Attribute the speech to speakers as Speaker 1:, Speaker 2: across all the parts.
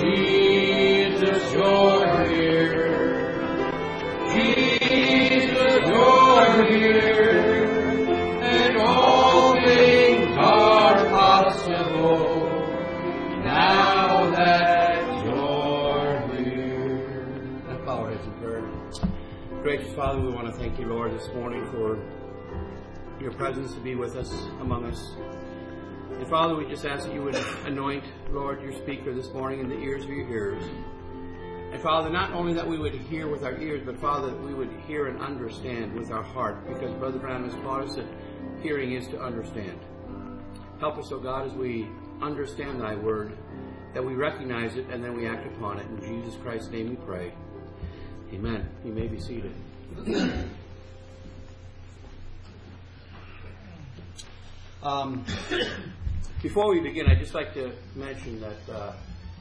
Speaker 1: Jesus, you're here. Jesus, you're here. And all things are possible now that you're here.
Speaker 2: Let's bow our heads in prayer. Gracious Father, we want to thank you, Lord, this morning for your presence to be with us, among us. And Father, we just ask that you would anoint, Lord, your speaker this morning in the ears of your hearers. And Father, not only that we would hear with our ears, but Father, that we would hear and understand with our heart, because Brother Branham has taught us that hearing is to understand. Help us, O God, as we understand thy word, that we recognize it and then we act upon it. In Jesus Christ's name we pray. Amen. You may be seated. Before we begin, I'd just like to mention that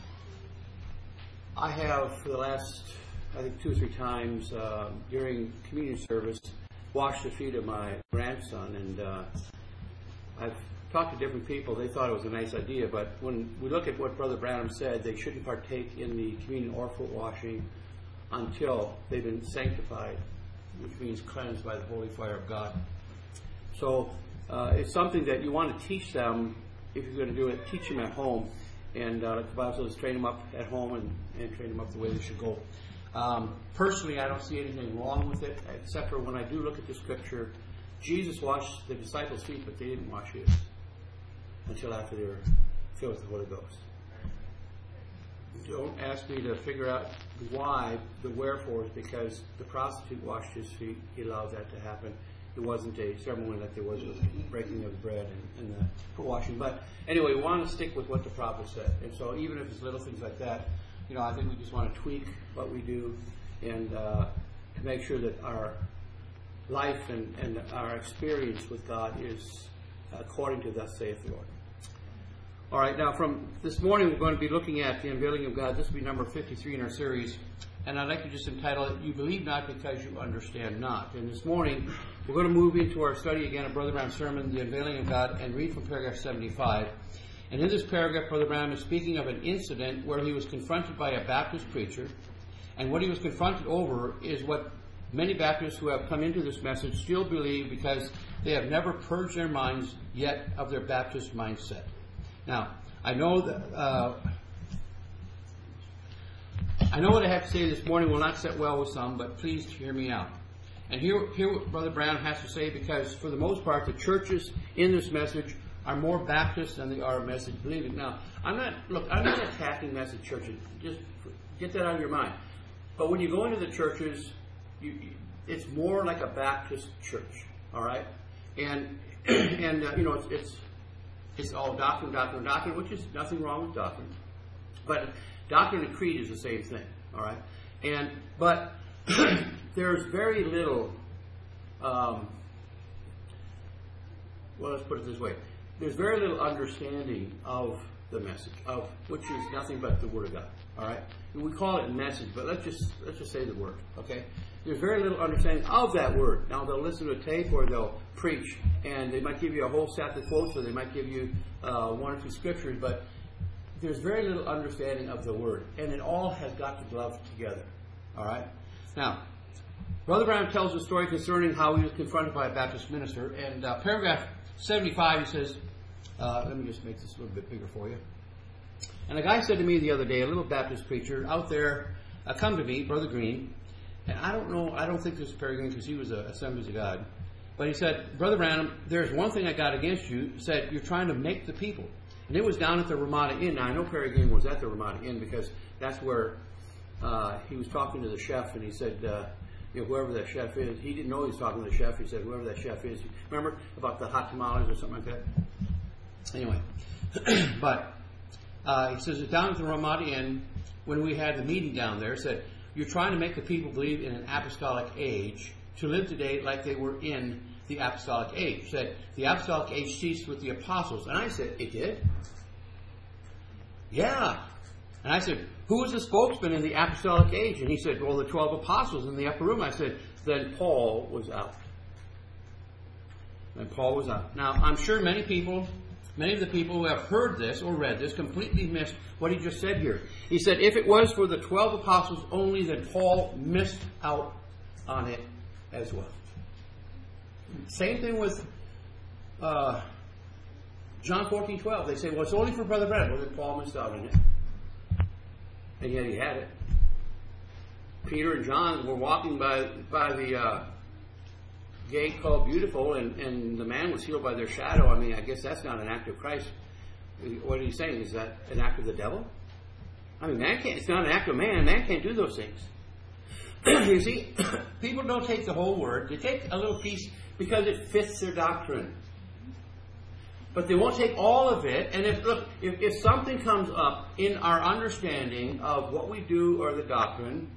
Speaker 2: I have, for the last, I think, 2 or 3 times during communion service, washed the feet of my grandson. And I've talked to different people. They thought it was a nice idea. But when we look at what Brother Branham said, they shouldn't partake in the communion or foot washing until they've been sanctified, which means cleansed by the holy fire of God. So it's something that you want to teach them. If you're going to do it, teach them at home. And like the Bible says, train them up at home and train them up the way they should go. Personally, I don't see anything wrong with it, except for when I do look at the scripture, Jesus washed the disciples' feet, but they didn't wash his until after they were filled with the Holy Ghost. Don't ask me to figure out why, the wherefores, because the prostitute washed his feet. He allowed that to happen. It wasn't a ceremony like there was with the breaking of bread and the foot washing. But anyway, we want to stick with what the prophet said. And so even if it's little things like that, I think we just want to tweak what we do and to make sure that our life and our experience with God is according to thus saith the Lord. All right, now from this morning we're going to be looking at the unveiling of God. This will be number 53 in our series. And I'd like to just entitle it, You Believe Not Because You Understand Not. And this morning, we're going to move into our study again of Brother Branham's sermon, The Unveiling of God, and read from paragraph 75. And in this paragraph, Brother Branham is speaking of an incident where he was confronted by a Baptist preacher. And what he was confronted over is what many Baptists who have come into this message still believe because they have never purged their minds yet of their Baptist mindset. Now, I know that... I know what I have to say this morning will not sit well with some, but please hear me out. And hear what Brother Branham has to say, because for the most part, the churches in this message are more Baptist than they are message believing. Now, I'm not attacking message churches. Just get that out of your mind. But when you go into the churches, it's more like a Baptist church, all right? And it's all doctrine, which is nothing wrong with doctrine. But doctrine and creed is the same thing, all right? But there's very little, let's put it this way. There's very little understanding of the message, which is nothing but the Word of God, all right? We call it message, but let's just say the Word, okay? There's very little understanding of that Word. Now, they'll listen to a tape or they'll preach, and they might give you a whole set of quotes, or they might give you 1 or 2 scriptures, but there's very little understanding of the Word, and it all has got to glove together. All right? Now, Brother Branham tells a story concerning how he was confronted by a Baptist minister, and paragraph 75, he says, let me just make this a little bit bigger for you. And a guy said to me the other day, a little Baptist preacher out there, come to me, Brother Green, and I don't think this is Perry Green because he was a Assemblies of God, but he said, Brother Branham, there's one thing I got against you. He said, you're trying to make the people. And it was down at the Ramada Inn. Now, I know Perry Green was at the Ramada Inn because that's where he was talking to the chef, and he said, whoever that chef is, he didn't know he was talking to the chef. He said, whoever that chef is. Remember about the hot tamales or something like that? Anyway, but he says, down at the Ramada Inn, when we had the meeting down there, said, you're trying to make the people believe in an apostolic age to live today like they were in the apostolic age. Said the apostolic age ceased with the apostles. And I said, it did? Yeah. And I said, who was the spokesman in the apostolic age? And he said, well, the 12 apostles in the upper room. I said, then Paul was out. Now, I'm sure many people Many of the people who have heard this or read this completely missed what he just said here. He said, if it was for the 12 apostles only, then Paul missed out on it as well. Same thing with John 14:12. They say, well, it's only for Brother Branham. Well, then Paul missed out on it. And yet he had it. Peter and John were walking by the gate called Beautiful, and the man was healed by their shadow. I mean, I guess that's not an act of Christ. What are you saying? Is that an act of the devil? I mean, man can't. It's not an act of man. Man can't do those things. You see, people don't take the whole word. They take a little piece because it fits their doctrine. But they won't take all of it. And if something comes up in our understanding of what we do or the doctrine,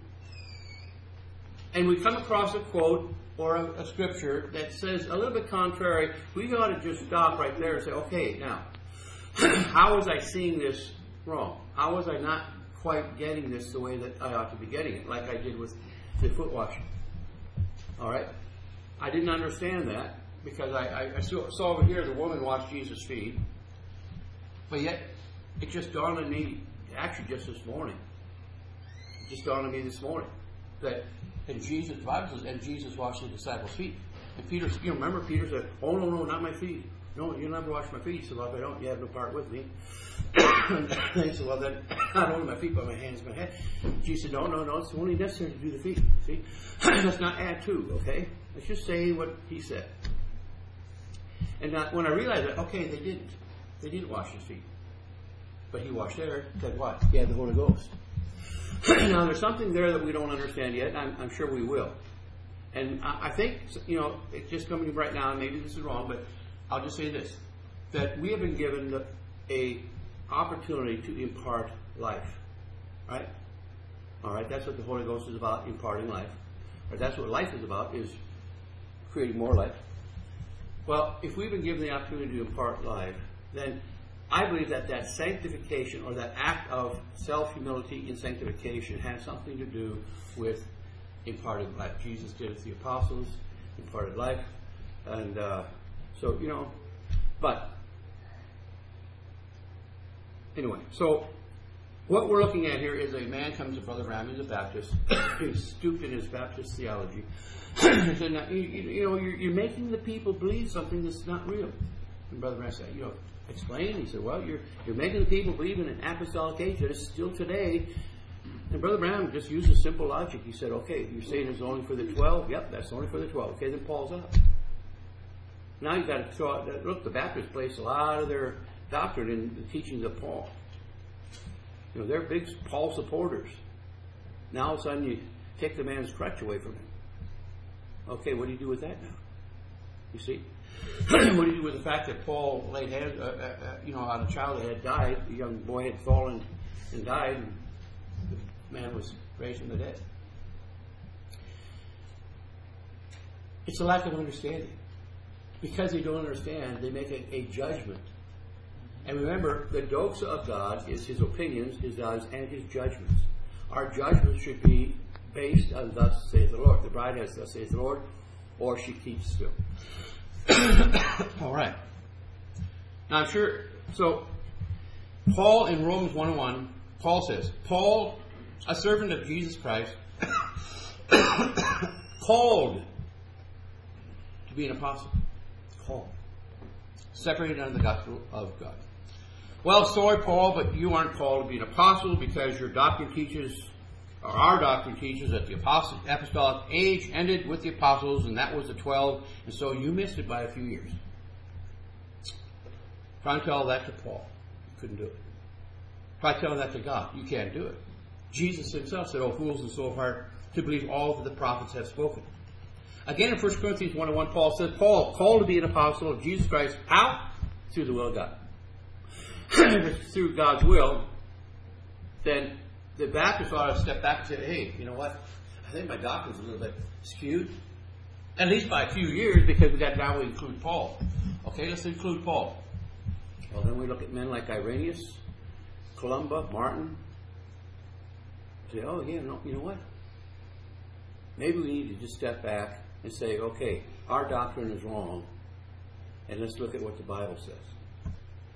Speaker 2: and we come across a quote or a scripture that says a little bit contrary, we ought to just stop right there and say, okay, now, how was I seeing this wrong? How was I not quite getting this the way that I ought to be getting it, like I did with the foot washing? All right? I didn't understand that because I saw over here the woman wash Jesus' feet, but yet it just dawned on me, actually just this morning, it just dawned on me this morning that and Jesus, the Bible says, and Jesus washed the disciples' feet. And Peter, remember Peter said, oh, no, not my feet. No, you'll never wash my feet. He said, well, if I don't, you have no part with me. And he said, well, then, not only my feet, but my hands and my head. Jesus said, no, it's only necessary to do the feet. See? Let's not add to, okay? Let's just say what he said. And when I realized that, okay, they didn't wash his feet. But he washed theirs. Said what? He had the Holy Ghost. Now, there's something there that we don't understand yet, and I'm sure we will. And I think, it's just coming right now, and maybe this is wrong, but I'll just say this, that we have been given a opportunity to impart life. Right? All right, that's what the Holy Ghost is about, imparting life. Or that's what life is about, is creating more life. Well, if we've been given the opportunity to impart life, then I believe that sanctification or that act of self-humility in sanctification has something to do with imparting life. Jesus did it to the apostles, imparted life. And but anyway, so what we're looking at here is a man comes to Brother Branham, he's a Baptist, he's stooped in his Baptist theology. He said, now, you're making the people believe something that's not real. And Brother Branham said, explain. He said, well, you're making the people believe in an apostolic age that is still today. And Brother Branham just uses simple logic. He said, okay, you're saying it's only for the 12? Yep, that's only for the 12. Okay, then Paul's out. Now you've got to throw out, look, the Baptists place a lot of their doctrine in the teachings of Paul. They're big Paul supporters. Now all of a sudden you take the man's crutch away from him. Okay, what do you do with that now? You see? What do you do with the fact that Paul laid hands, on a child that had died, the young boy had fallen and died, and the man was raised from the dead? It's a lack of understanding. Because they don't understand, they make a judgment. And remember, the doxa of God is his opinions, his values, and his judgments. Our judgments should be based on thus saith the Lord. The bride has thus saith the Lord, or she keeps still. All right. Now I'm sure, so Paul in Romans 1:1, Paul says, Paul, a servant of Jesus Christ, called to be an apostle. Called. Separated under the gospel of God. Well, sorry, Paul, but you aren't called to be an apostle because your doctrine teaches, or our doctrine teaches, that the apostolic age ended with the apostles, and that was the 12, and so you missed it by a few years. Try and tell that to Paul. You couldn't do it. Try telling that to God. You can't do it. Jesus himself said, "O fools and slow of heart, to believe all that the prophets have spoken." Again, in 1 Corinthians 1:1, Paul says, Paul, called to be an apostle of Jesus Christ, how? Through the will of God. If it's through God's will, then the Baptists ought to step back and say, hey, you know what? I think my doctrine's a little bit skewed. At least by a few years, because now we include Paul. Okay, let's include Paul. Well, then we look at men like Irenaeus, Columba, Martin. Say, oh, yeah, no, you know what? Maybe we need to just step back and say, okay, our doctrine is wrong, and let's look at what the Bible says.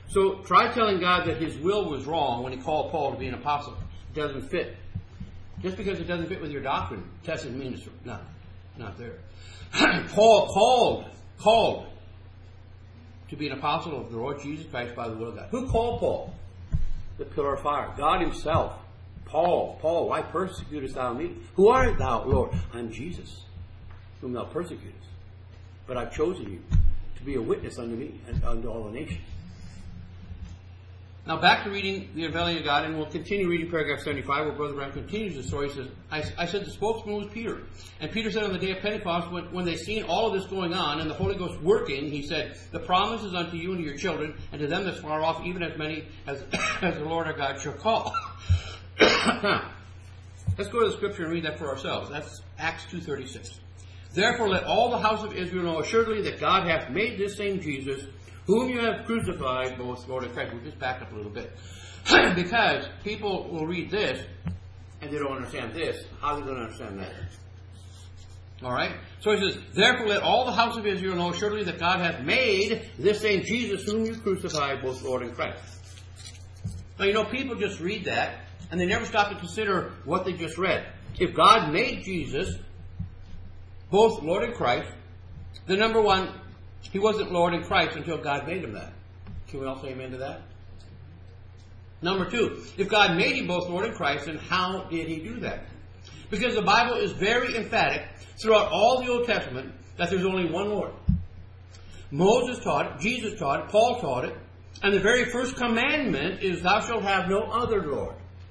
Speaker 2: So try telling God that his will was wrong when he called Paul to be an apostle. It doesn't fit. Just because it doesn't fit with your doctrine doesn't mean it's not there. Paul called to be an apostle of the Lord Jesus Christ by the will of God. Who called Paul? The pillar of fire. God himself. Paul, why persecutest thou me? Who art thou, Lord? I'm Jesus, whom thou persecutest. But I've chosen you to be a witness unto me and unto all the nations. Now back to reading the Rebellion of God, and we'll continue reading paragraph 75, where Brother Branham continues the story. He says, I said the spokesman was Peter. And Peter said on the day of Pentecost, when they seen all of this going on, and the Holy Ghost working, he said, the promise is unto you and to your children, and to them that's far off, even as many as the Lord our God shall call. Now, let's go to the scripture and read that for ourselves. That's Acts 2:36. Therefore let all the house of Israel know assuredly that God hath made this same Jesus, whom you have crucified, both Lord and Christ. We'll just back up a little bit. Because people will read this, and they don't understand this. How are they going to understand that? Alright? So he says, therefore let all the house of Israel know assuredly that God hath made this same Jesus, whom you crucified, both Lord and Christ. Now, people just read that, and they never stop to consider what they just read. If God made Jesus, both Lord and Christ, then number one, he wasn't Lord and Christ until God made him that. Can we all say amen to that? Number two, if God made him both Lord and Christ, then how did he do that? Because the Bible is very emphatic throughout all the Old Testament that there's only one Lord. Moses taught it, Jesus taught it, Paul taught it, and the very first commandment is, thou shalt have no other Lord.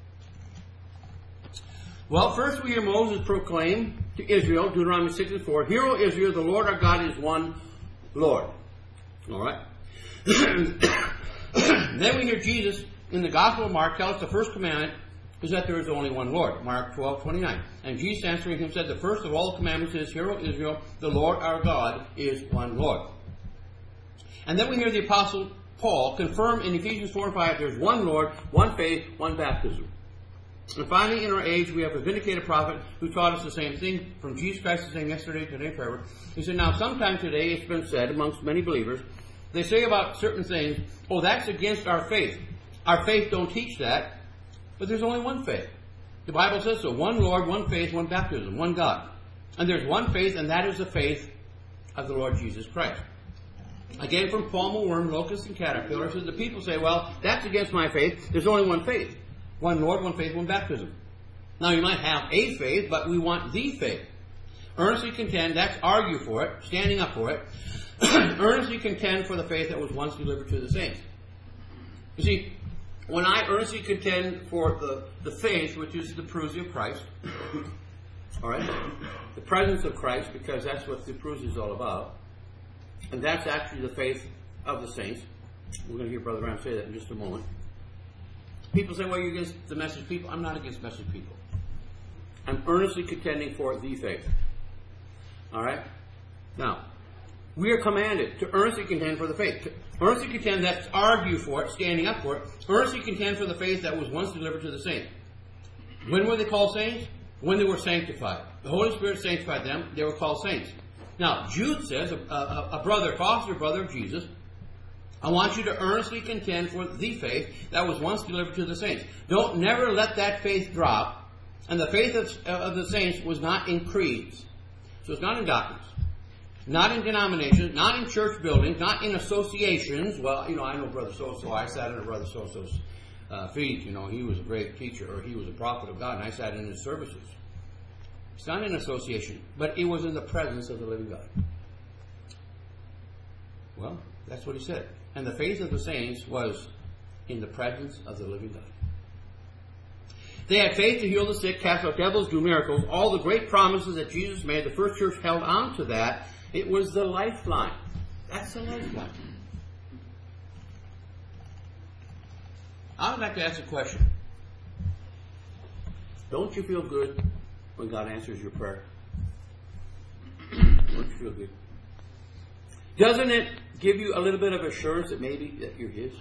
Speaker 2: Well, first we hear Moses proclaim to Israel, Deuteronomy 6:4, Hear, O Israel, the Lord our God is one Lord. Alright? Then we hear Jesus in the Gospel of Mark tell us the first commandment is that there is only one Lord. Mark 12:29. And Jesus answering him said, the first of all the commandments is, Hear, O Israel, the Lord our God is one Lord. And then we hear the Apostle Paul confirm in Ephesians 4:5, there's one Lord, one faith, one baptism. And finally, in our age, we have a vindicated prophet who taught us the same thing from Jesus Christ, the same yesterday, today, and forever. He said, now, sometime today, it's been said amongst many believers, they say about certain things, oh, that's against our faith. Our faith don't teach that, but there's only one faith. The Bible says so. One Lord, one faith, one baptism, one God. And there's one faith, and that is the faith of the Lord Jesus Christ. Again, from palmer worm, locust, and caterpillar, says the people say, well, that's against my faith. There's only one faith. One Lord, one faith, one baptism. Now, you might have a faith, but we want the faith. Earnestly contend, that's argue for it, standing up for it. Earnestly contend for the faith that was once delivered to the saints. You see, when I earnestly contend for the faith, which is the parousia of Christ, all right, the presence of Christ, because that's what the parousia is all about, and that's actually the faith of the saints. We're going to hear Brother Branham say that in just a moment. People say, well, you're against the message people. I'm not against message people. I'm earnestly contending for the faith. All right? Now, we are commanded to earnestly contend for the faith. To earnestly contend, that's argue for it, standing up for it. Earnestly contend for the faith that was once delivered to the saints. When were they called saints? When they were sanctified. The Holy Spirit sanctified them. They were called saints. Now, Jude says, a brother, foster brother of Jesus, I want you to earnestly contend for the faith that was once delivered to the saints. Don't never let that faith drop. And the faith of the saints was not in creeds. So it's not in doctrines. Not in denominations. Not in church buildings. Not in associations. Well, I know Brother So-so. I sat under Brother So-so's feet. He was a great teacher, or he was a prophet of God, and I sat in his services. It's not in association, but it was in the presence of the living God. Well, that's what he said. And the faith of the saints was in the presence of the living God. They had faith to heal the sick, cast out devils, do miracles. All the great promises that Jesus made, the first church held on to that. It was the lifeline. That's the lifeline. I would like to ask a question. Don't you feel good when God answers your prayer? Don't you feel good? Doesn't it give you a little bit of assurance that maybe that you're His?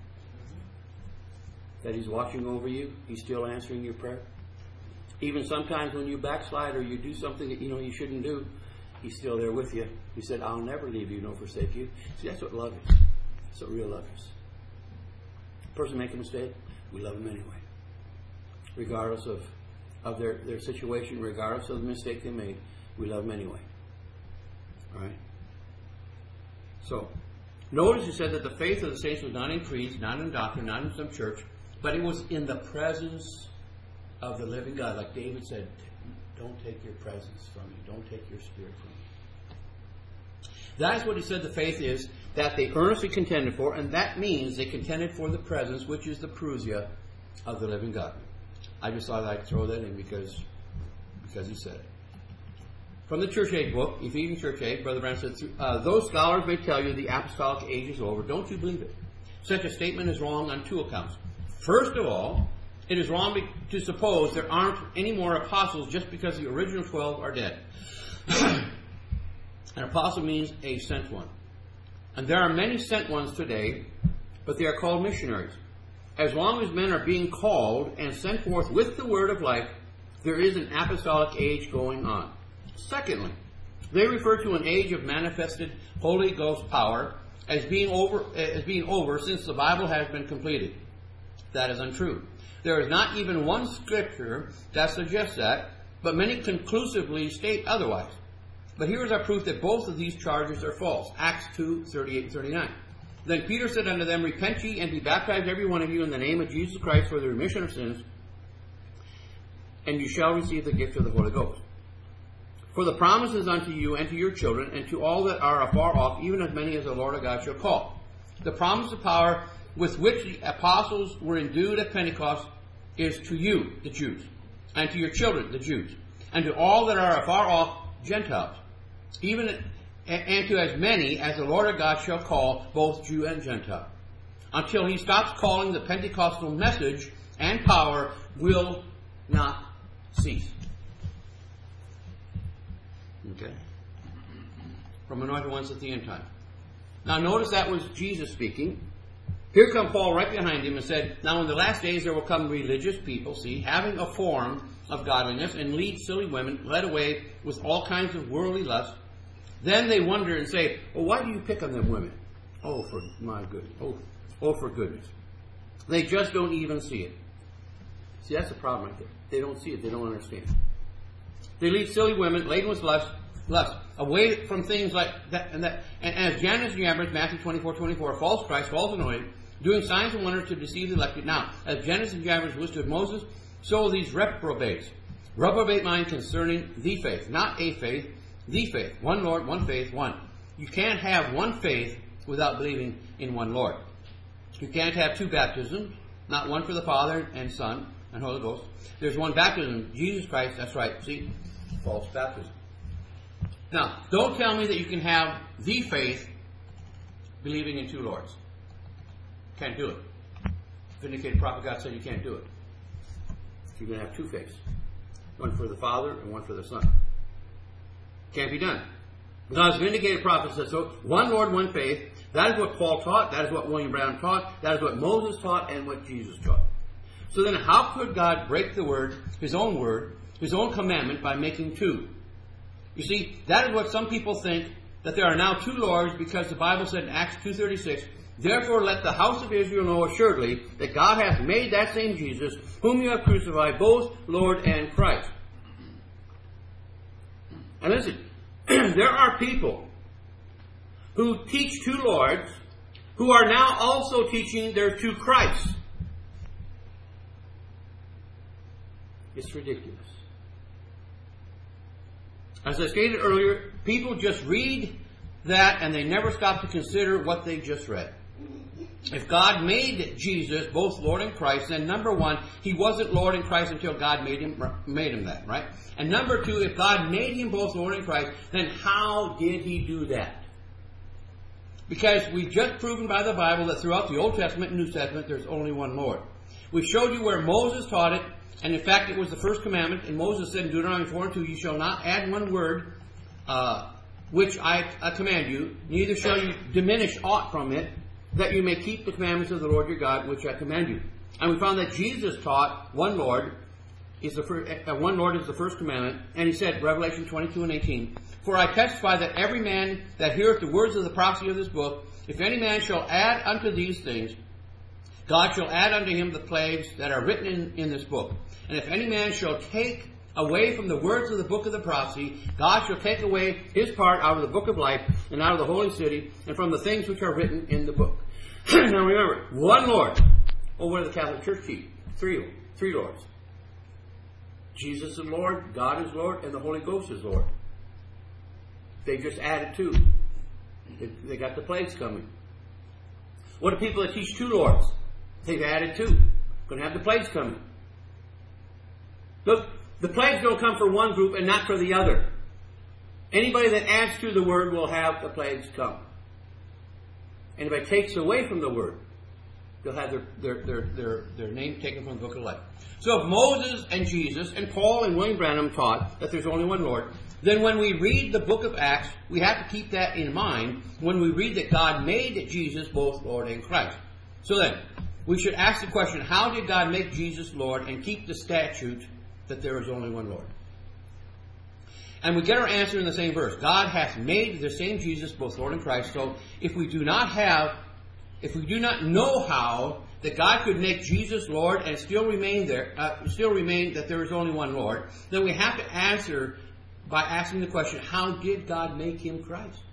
Speaker 2: That He's watching over you? He's still answering your prayer? Even sometimes when you backslide or you do something that you shouldn't do, He's still there with you. He said, I'll never leave you nor forsake you. See, that's what love is. That's what real love is. person make a mistake, we love them anyway. Regardless of their situation, regardless of the mistake they made, we love them anyway. All right? So, notice he said that the faith of the saints was not in creeds, not in doctrine, not in some church, but it was in the presence of the living God. Like David said, don't take your presence from me. Don't take your spirit from me. That is what he said the faith is, that they earnestly contended for, and that means they contended for the presence, which is the parousia of the living God. I just thought I'd throw that in because he said it. From the Church Age book, Ephesians Church Age, Brother Branham said, those scholars may tell you the apostolic age is over. Don't you believe it? Such a statement is wrong on two accounts. First of all, it is wrong to suppose there aren't any more apostles just because the original 12 are dead. An apostle means a sent one. And there are many sent ones today, but they are called missionaries. As long as men are being called and sent forth with the word of life, there is an apostolic age going on. Secondly, they refer to an age of manifested Holy Ghost power as being over since the Bible has been completed. That is untrue. There is not even one scripture that suggests that, but many conclusively state otherwise. But here is our proof that both of these charges are false. Acts 2:38 and 39. Then Peter said unto them, Repent ye and be baptized every one of you in the name of Jesus Christ for the remission of sins, and you shall receive the gift of the Holy Ghost. For the promise is unto you and to your children and to all that are afar off, even as many as the Lord our God shall call. The promise of power with which the apostles were endued at Pentecost is to you, the Jews, and to your children, the Jews, and to all that are afar off, Gentiles, and to as many as the Lord our God shall call, both Jew and Gentile. Until he stops calling, the Pentecostal message and power will not cease. Okay? From Anointed Ones at the end time. Now notice that was Jesus speaking. Here come Paul right behind him and said, Now in the last days there will come religious people, having a form of godliness, and lead silly women, led away with all kinds of worldly lust. Then they wonder and say, Well, why do you pick on them women? Oh, for my goodness. Oh, for goodness. They just don't even see it. See, that's the problem right there. They don't see it. They don't understand. They lead silly women, laden with lust, away from things like that and that. And as Jannes and Jambres, Matthew 24:24, false Christ, false anointed, doing signs and wonders to deceive the elected. Now, as Jannes and Jambres withstood Moses, so these reprobates. Reprobate mind concerning the faith, not a faith, the faith. One Lord, one faith, one. You can't have one faith without believing in one Lord. You can't have two baptisms, not one for the Father and Son and Holy Ghost. There's one baptism, Jesus Christ, that's right. See? False baptism. Now, don't tell me that you can have the faith believing in two Lords. Can't do it. Vindicated prophet God said you can't do it. You can have two faiths. One for the Father and one for the Son. Can't be done. Because vindicated prophet says so. One Lord, one faith. That is what Paul taught. That is what William Brown taught. That is what Moses taught and what Jesus taught. So then how could God break the word, his own commandment, by making two? You see, that is what some people think, that there are now two Lords, because the Bible said in Acts 2:36, Therefore let the house of Israel know assuredly that God hath made that same Jesus, whom you have crucified, both Lord and Christ. And listen, there are people who teach two Lords, who are now also teaching there are two Christs. It's ridiculous. As I stated earlier, people just read that and they never stop to consider what they just read. If God made Jesus both Lord and Christ, then number one, he wasn't Lord and Christ until God made him that, right? And number two, if God made him both Lord and Christ, then how did he do that? Because we've just proven by the Bible that throughout the Old Testament and New Testament, there's only one Lord. We showed you where Moses taught it, and in fact, it was the first commandment. And Moses said in Deuteronomy 4:2, You shall not add one word, which I command you, neither shall you diminish aught from it, that you may keep the commandments of the Lord your God, which I command you. And we found that Jesus taught one Lord is the first commandment. And he said, Revelation 22:18, For I testify that every man that heareth the words of the prophecy of this book, if any man shall add unto these things, God shall add unto him the plagues that are written in this book. And if any man shall take away from the words of the book of the prophecy, God shall take away his part out of the book of life and out of the holy city and from the things which are written in the book. Now remember, one Lord. Oh, what did the Catholic Church teach? Three Lords. Jesus is Lord, God is Lord, and the Holy Ghost is Lord. They just added two. They got the plagues coming. What are people that teach two Lords? They've added two. Going to have the plagues coming. Look, the plagues don't come for one group and not for the other. Anybody that adds to the word will have the plagues come. Anybody takes away from the word, they'll have their name taken from the book of life. So if Moses and Jesus and Paul and William Branham taught that there's only one Lord, then when we read the book of Acts, we have to keep that in mind when we read that God made Jesus both Lord and Christ. So then, we should ask the question, how did God make Jesus Lord and keep the statute that there is only one Lord? And we get our answer in the same verse. God hath made the same Jesus both Lord and Christ. So if we do not know how that God could make Jesus Lord and still remain that there is only one Lord, then we have to answer by asking the question, how did God make him Christ?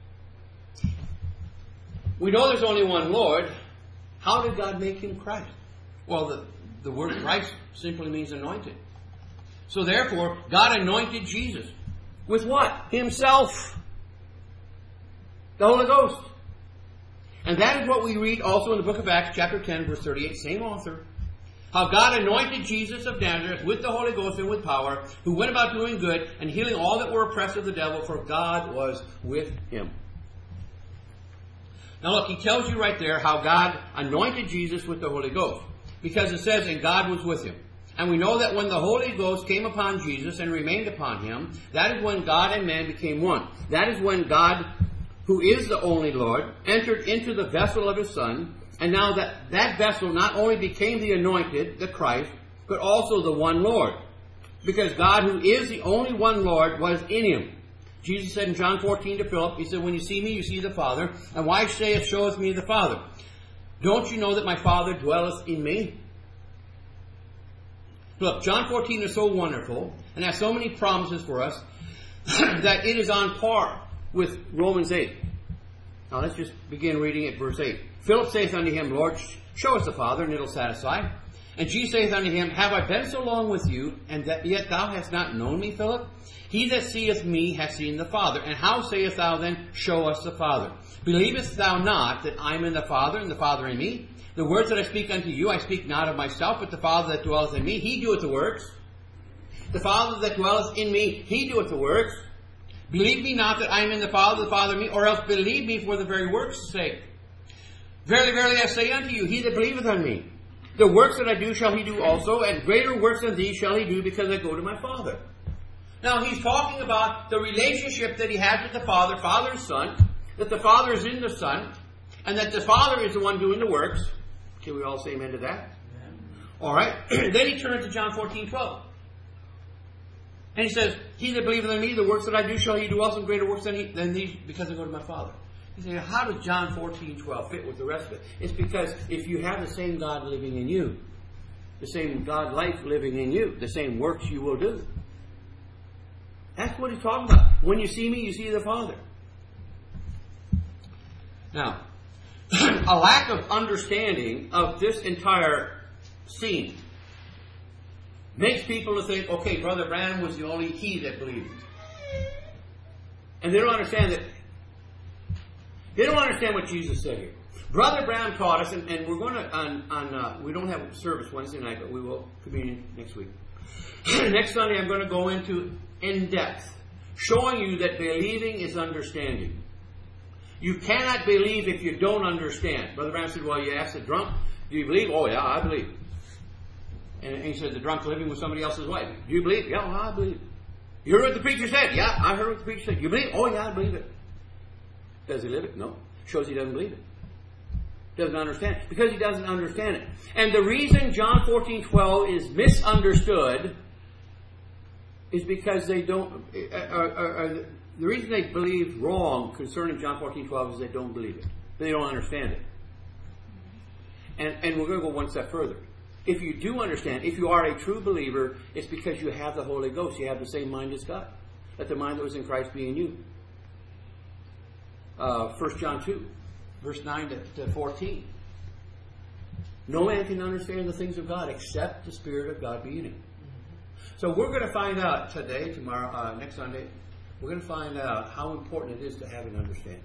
Speaker 2: We know there's only one Lord. How did God make him Christ? Well, the word Christ simply means anointed. So therefore, God anointed Jesus. With what? Himself. The Holy Ghost. And that is what we read also in the book of Acts, chapter 10, verse 38, same author. How God anointed Jesus of Nazareth with the Holy Ghost and with power, who went about doing good and healing all that were oppressed of the devil, for God was with him. Now look, he tells you right there how God anointed Jesus with the Holy Ghost. Because it says, and God was with him. And we know that when the Holy Ghost came upon Jesus and remained upon him, that is when God and man became one. That is when God, who is the only Lord, entered into the vessel of his Son. And now that vessel not only became the anointed, the Christ, but also the one Lord. Because God, who is the only one Lord, was in him. Jesus said in John 14 to Philip, he said, when you see me, you see the Father. And why sayest, showeth me the Father? Don't you know that my Father dwelleth in me? Look, John 14 is so wonderful and has so many promises for us that it is on par with Romans 8. Now let's just begin reading at verse 8. Philip saith unto him, Lord, show us the Father, and it'll satisfy. And Jesus saith unto him, Have I been so long with you, and that yet thou hast not known me, Philip? He that seeth me hath seen the Father. And how sayest thou then, Show us the Father? Believest thou not that I am in the Father, and the Father in me? The words that I speak unto you, I speak not of myself, but the Father that dwelleth in me, he doeth the works. The Father that dwelleth in me, he doeth the works. Believe me not that I am in the Father in me, or else believe me for the very works' sake. Verily, verily, I say unto you, he that believeth on me, the works that I do shall he do also, and greater works than these shall he do, because I go to my Father. Now, he's talking about the relationship that he has with the Father, Father and Son, that the Father is in the Son, and that the Father is the one doing the works. Can we all say amen to that? All right. Then he turns to John 14:12. And he says, He that believeth in me, the works that I do shall he do also, greater works than these, because I go to my Father. You say, how does John 14:12 fit with the rest of it? It's because if you have the same God living in you, the same God life living in you, the same works you will do. That's what he's talking about. When you see me, you see the Father. Now, a lack of understanding of this entire scene makes people to think, okay, Brother Branham was the only he that believed. And they don't understand that. They don't understand what Jesus said here. Brother Branham taught us, and we're going to, we don't have service Wednesday night, but we will communion next week. Next Sunday I'm going to go into in depth, showing you that believing is understanding. You cannot believe if you don't understand. Brother Branham said, well, you asked the drunk, do you believe? Oh, yeah, I believe. And he said, the drunk living with somebody else's wife. Do you believe? Yeah, well, I believe. You heard what the preacher said? Yeah, I heard what the preacher said. You believe? Oh, yeah, I believe it. Does he live it? No. Shows he doesn't believe it. Doesn't understand it. Because he doesn't understand it. And the reason John 14:12 is misunderstood is because they don't... the reason they believe wrong concerning John 14:12 is they don't believe it. They don't understand it. And we're going to go one step further. If you do understand, if you are a true believer, it's because you have the Holy Ghost. You have the same mind as God. Let the mind that was in Christ be in you. 1 John 2, verse 9 to 14. No man can understand the things of God except the Spirit of God be in him. So we're going to find out today, tomorrow, next Sunday, we're going to find out how important it is to have an understanding.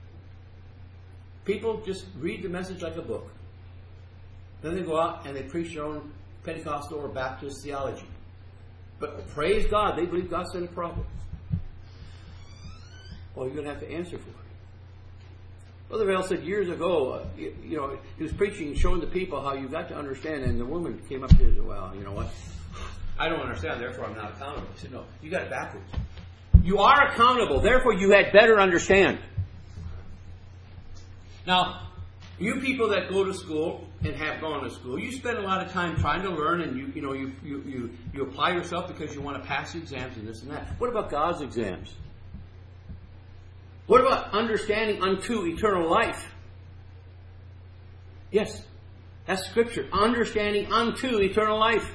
Speaker 2: People just read the message like a book. Then they go out and they preach their own Pentecostal or Baptist theology. But praise God, they believe God sent a prophet. Well, you're going to have to answer for it. Brother Vail said years ago, he was preaching, showing the people how you got to understand, and the woman came up to him and said, well, you know what? I don't understand, therefore I'm not accountable. He said, no, you got it backwards. You are accountable, therefore you had better understand. Now, you people that go to school and have gone to school, you spend a lot of time trying to learn, and you apply yourself because you want to pass the exams and this and that. What about God's exams? What about understanding unto eternal life? Yes, that's Scripture. Understanding unto eternal life.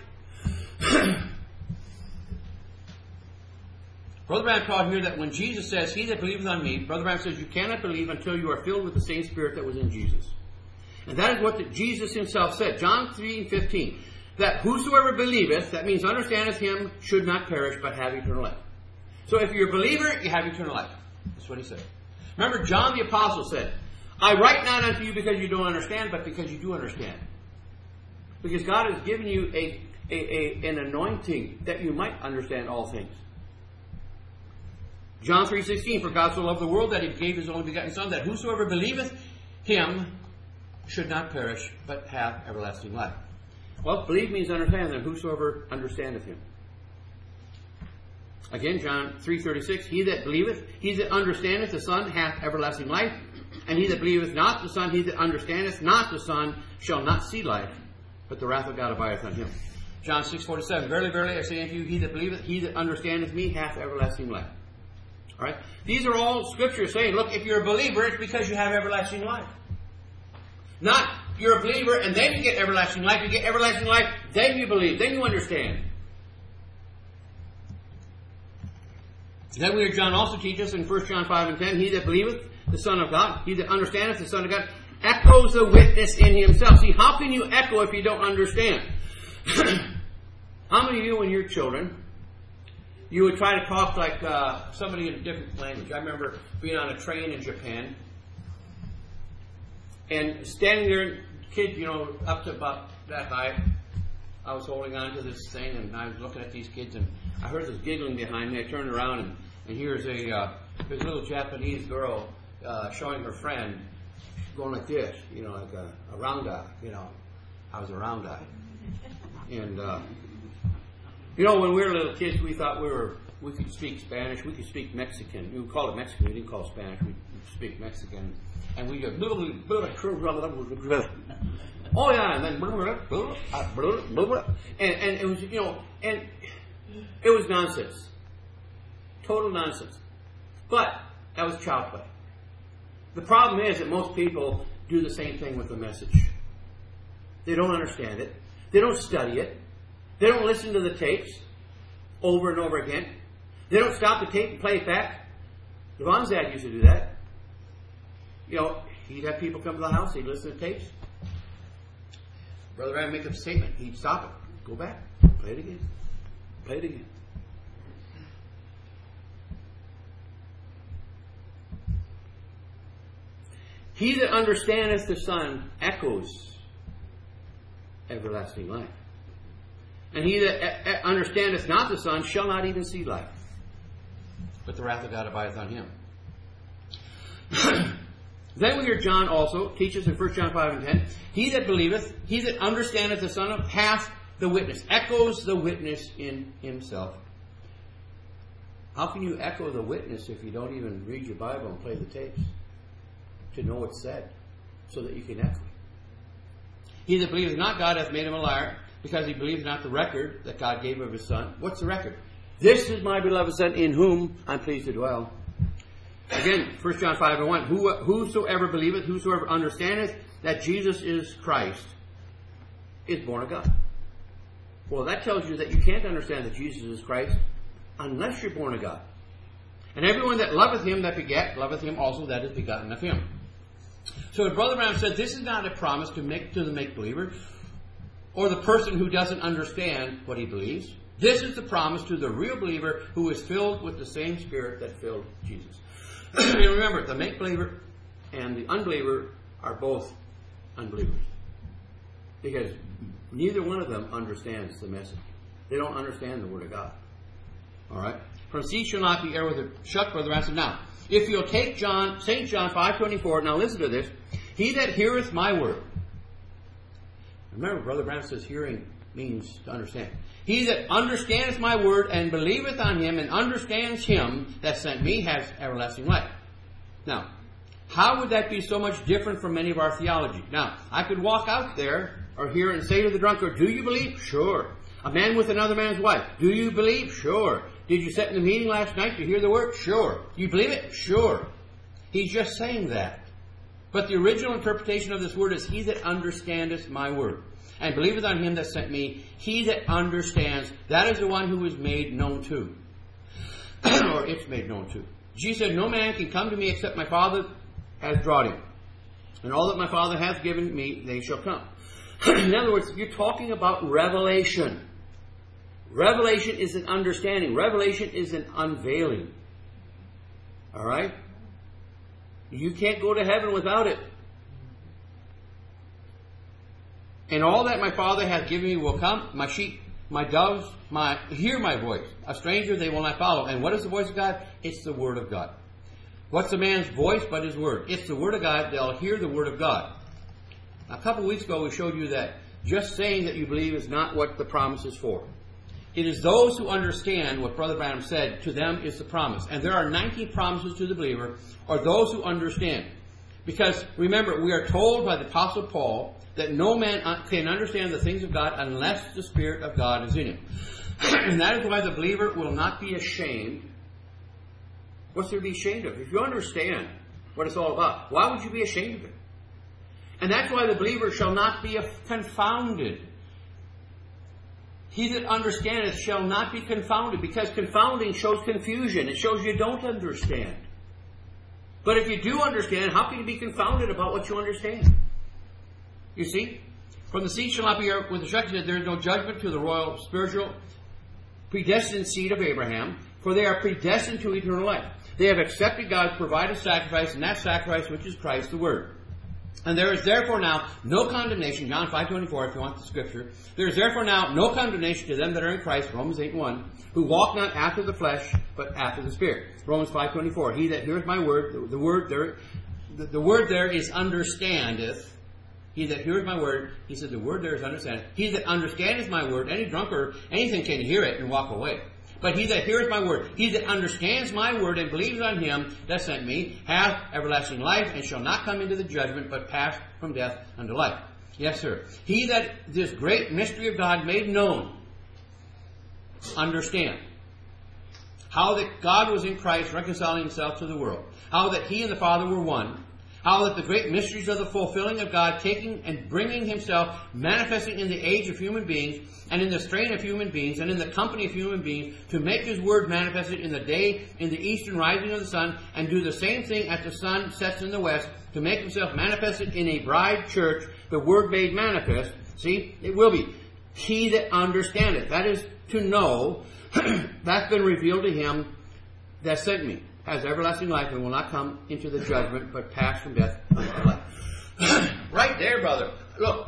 Speaker 2: Brother Branham taught here that when Jesus says, he that believeth on me, Brother Branham says you cannot believe until you are filled with the same Spirit that was in Jesus. And that is what Jesus himself said. John 3:15. That whosoever believeth, that means understandeth him, should not perish, but have eternal life. So if you're a believer, you have eternal life. That's what he said. Remember, John the Apostle said, I write not unto you because you don't understand, but because you do understand. Because God has given you an anointing that you might understand all things. John 3:16, for God so loved the world that he gave his only begotten Son, that whosoever believeth him should not perish, but have everlasting life. Well, believe means understand, and whosoever understandeth him. Again, John 3:36, he that believeth, he that understandeth the Son hath everlasting life, and he that believeth not the Son, he that understandeth not the Son, shall not see life, but the wrath of God abideth on him. John 6:47, verily, verily, I say unto you, he that believeth, he that understandeth me, hath everlasting life. All right? These are all scriptures saying, look, if you're a believer, it's because you have everlasting life. Not you're a believer and then you get everlasting life. You get everlasting life, then you believe, then you understand. Then we hear John also teach us in 1 John 5:10, he that believeth the Son of God, he that understandeth the Son of God, echoes the witness in himself. See, how can you echo if you don't understand? How many of you, when you're children, you would try to talk like somebody in a different language? I remember being on a train in Japan and standing there, kids, up to about that height. I was holding on to this thing and I was looking at these kids and I heard this giggling behind me. I turned around and here's a little Japanese girl showing her friend going like this, like a round eye. I was a round eye. And when we were little kids, we thought we could speak Spanish, we could speak Mexican. We would call it Mexican, we didn't call it Spanish, we speak Mexican. And we go, oh yeah, and then, and it was, and it was nonsense. Total nonsense. But that was child play. The problem is that most people do the same thing with the message. They don't understand it. They don't study it. They don't listen to the tapes over and over again. They don't stop the tape and play it back. Devon's dad used to do that. He'd have people come to the house, he'd listen to tapes. Brother Branham make a statement, he'd stop it. Go back, play it again. Play it again. He that understandeth the Son echoes everlasting life. And he that understandeth not the Son shall not even see life, but the wrath of God abideth on him. Then we hear John also teaches in 1 John 5:10, he that believeth, he that understandeth the Son hath the witness, echoes the witness in himself. How can you echo the witness if you don't even read your Bible and play the tapes to know what's said so that you can echo? He that believeth not God hath made him a liar, because he believeth not the record that God gave of his Son. What's the record? This is my beloved Son, in whom I'm pleased to dwell. Again, 1 John 5:1, whosoever believeth, whosoever understandeth, that Jesus is Christ is born of God. Well, that tells you that you can't understand that Jesus is Christ unless you're born of God. And everyone that loveth him that begat, loveth him also that is begotten of him. So Brother Branham said this is not a promise to the make-believer or the person who doesn't understand what he believes. This is the promise to the real believer who is filled with the same Spirit that filled Jesus. And remember, the make-believer and the unbeliever are both unbelievers. Because neither one of them understands the message. They don't understand the Word of God. Alright? From sea shall not be air with it shut, Brother Branham said. Now, if you'll take St. John 5:24, now listen to this. He that heareth my word. Remember, Brother Branham says hearing means to understand. He that understandeth my word and believeth on him and understands him that sent me has everlasting life. Now, how would that be so much different from many of our theology? Now, I could walk out there or here and say to the drunkard, do you believe? Sure. A man with another man's wife. Do you believe? Sure. Did you sit in the meeting last night to hear the word? Sure. You believe it? Sure. He's just saying that. But the original interpretation of this word is, he that understandeth my word and believeth on him that sent me, he that understands, that is the one who is made known to. Or it's made known to. Jesus said, no man can come to me except my Father has drawn him. And all that my Father hath given me, they shall come. In other words, you're talking about revelation. Revelation is an understanding. Revelation is an unveiling. Alright? You can't go to heaven without it. And all that my Father hath given me will come. My sheep, my doves, hear my voice. A stranger they will not follow. And what is the voice of God? It's the Word of God. What's a man's voice but his word? It's the Word of God. They'll hear the Word of God. A couple of weeks ago we showed you that just saying that you believe is not what the promise is for. It is those who understand what Brother Branham said, to them is the promise. And there are 19 promises to the believer, or those who understand. Because, remember, we are told by the Apostle Paul that no man can understand the things of God unless the Spirit of God is in him. And that is why the believer will not be ashamed. What's there to be ashamed of? If you understand what it's all about, why would you be ashamed of it? And that's why the believer shall not be confounded. He that understandeth shall not be confounded, because confounding shows confusion. It shows you don't understand. But if you do understand, how can you be confounded about what you understand? You see? From the seed shall not be with destruction, that there is no judgment to the royal, spiritual, predestined seed of Abraham, for they are predestined to eternal life. They have accepted God's provided sacrifice, and that sacrifice which is Christ the Word. And there is therefore now no condemnation, John 5:24, if you want the scripture. There is therefore now no condemnation to them that are in Christ, Romans 8:1, who walk not after the flesh, but after the Spirit. Romans 5:24, he that heareth my word, the word there is understandeth. He that heareth my word, he said the word there is understandeth. He that understandeth my word, any drunkard, anything can hear it and walk away. But he that heareth my word, he that understands my word and believes on him that sent me, hath everlasting life, and shall not come into the judgment, but pass from death unto life. Yes, sir. He that this great mystery of God made known, understand. How that God was in Christ reconciling himself to the world. How that he and the Father were one. How that the great mysteries of the fulfilling of God, taking and bringing himself, manifesting in the age of human beings, and in the strain of human beings, and in the company of human beings, to make his word manifested in the day, in the eastern rising of the sun, and do the same thing as the sun sets in the west, to make himself manifested in a bride church, the word made manifest. See, it will be. He that understandeth. That is to know, that's been revealed to him that sent me. Has everlasting life and will not come into the judgment, but pass from death unto life. Right there, brother. Look.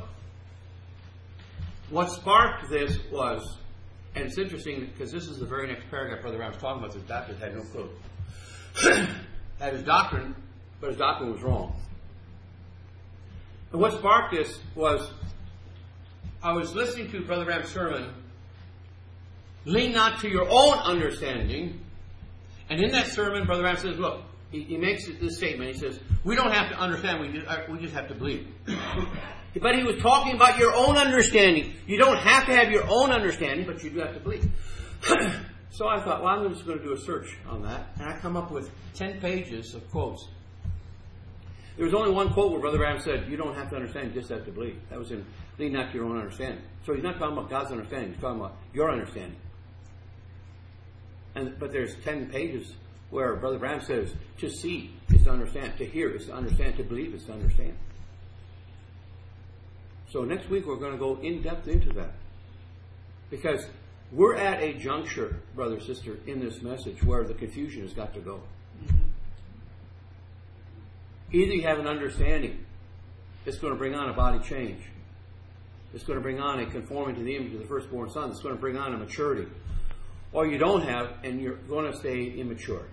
Speaker 2: What sparked this was, and it's interesting because this is the very next paragraph Brother Brown was talking about, this Baptist had no clue. Had his doctrine, but his doctrine was wrong. And what sparked this was, I was listening to Brother Brown's sermon, lean not to your own understanding. And in that sermon, Brother Brown says, look, he makes this statement. He says, we don't have to understand, we just have to believe. But he was talking about your own understanding. You don't have to have your own understanding, but you do have to believe. So I thought, well, I'm just going to do a search on that. And I come up with 10 pages of quotes There was only one quote where Brother Branham said, you don't have to understand, you just have to believe. That was in Lean Not to Your Own Understanding. So he's not talking about God's understanding, he's talking about your understanding. But there's 10 pages where Brother Branham says, to see is to understand, to hear is to understand, to believe is to understand. So next week we're going to go in depth into that. Because we're at a juncture, brother, sister, in this message where the confusion has got to go. Either you have an understanding that's going to bring on a body change. It's going to bring on a conforming to the image of the firstborn Son. It's going to bring on a maturity. Or you don't have, and you're going to stay immature.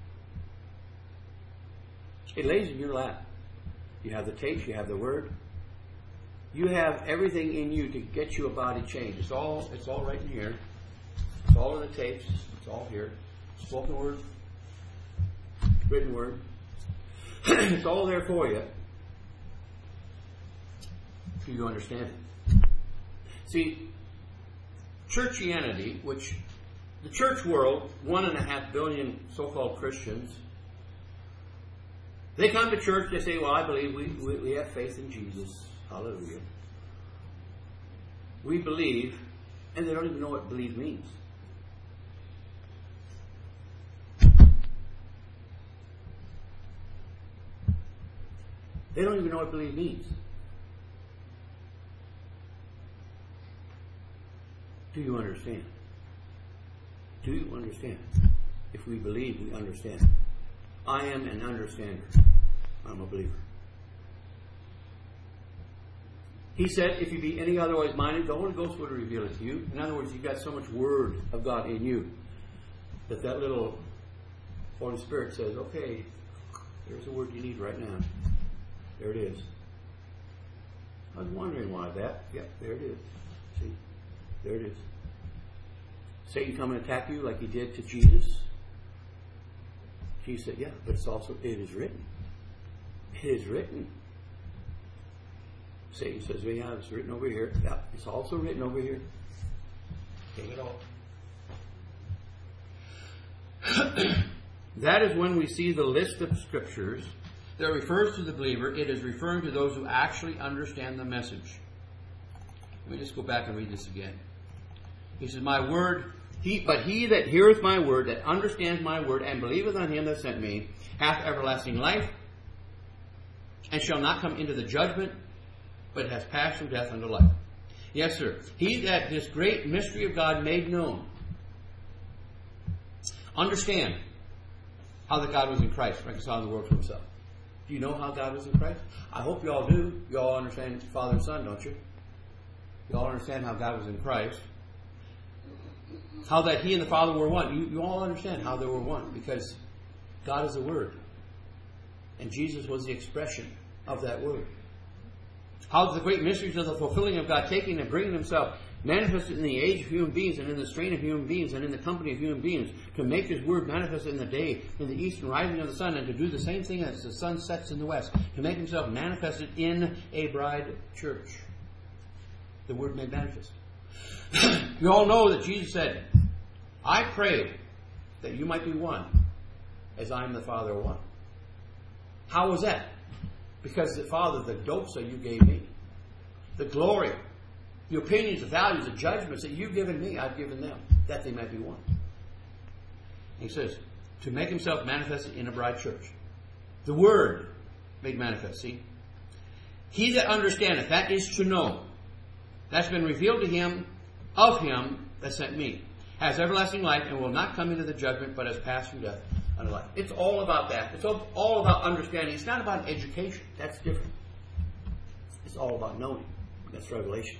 Speaker 2: It lays in your lap. You have the tapes, you have the Word. You have everything in you to get you a body change. It's all right in here. It's all in the tapes. It's all here. Spoken Word, written Word. It's all there for you. Do you understand it? See, churchianity, which the church world, 1.5 billion so-called Christians, they come to church, they say, well, I believe we have faith in Jesus. Hallelujah. We believe, and they don't even know what believe means. They don't even know what believe means. Do you understand? Do you understand? If we believe, we understand. I am an understander. I'm a believer. He said, if you be any otherwise minded, the Holy Ghost will reveal it to you. In other words, you've got so much Word of God in you that little Holy Spirit says, okay, there's the word you need right now. There it is. I was wondering why that. Yep, there it is. See? There it is. Satan come and attack you like he did to Jesus. Jesus said, yeah, but it is written. It is written. Satan says, well, yeah, it's written over here. Yeah, it's also written over here. Take it all. That is when we see the list of scriptures that refers to the believer. It is referring to those who actually understand the message. Let me just go back and read this again. He says, my word, but he that heareth my word, that understands my word, and believeth on him that sent me, hath everlasting life, and shall not come into the judgment, but has passed from death unto life. Yes, sir. He that this great mystery of God made known. Understand how that God was in Christ, reconciling the world to himself. Do you know how God was in Christ? I hope you all do. You all understand Father and Son, don't you? You all understand how God was in Christ. How that He and the Father were one. You all understand how they were one, because God is the Word. And Jesus was the expression of that Word. How the great mysteries of the fulfilling of God taking and bringing Himself manifested in the age of human beings and in the strain of human beings and in the company of human beings, to make His Word manifest in the day, in the east and rising of the sun, and to do the same thing as the sun sets in the west, to make Himself manifested in a bride church. The Word made manifest. You all know that Jesus said, I pray that you might be one, as I am the Father are one. How was that? Because the Father, the doxa you gave me, the glory, the opinions, the values, the judgments that you've given me, I've given them, that they might be one. He says, to make Himself manifested in a bride church. The Word made manifest, see? He that understandeth, that is to know, that's been revealed to him, of Him that sent me, has everlasting life, and will not come into the judgment, but has passed from death unto life. It's all about that. It's all about understanding. It's not about education. That's different. It's all about knowing. That's revelation.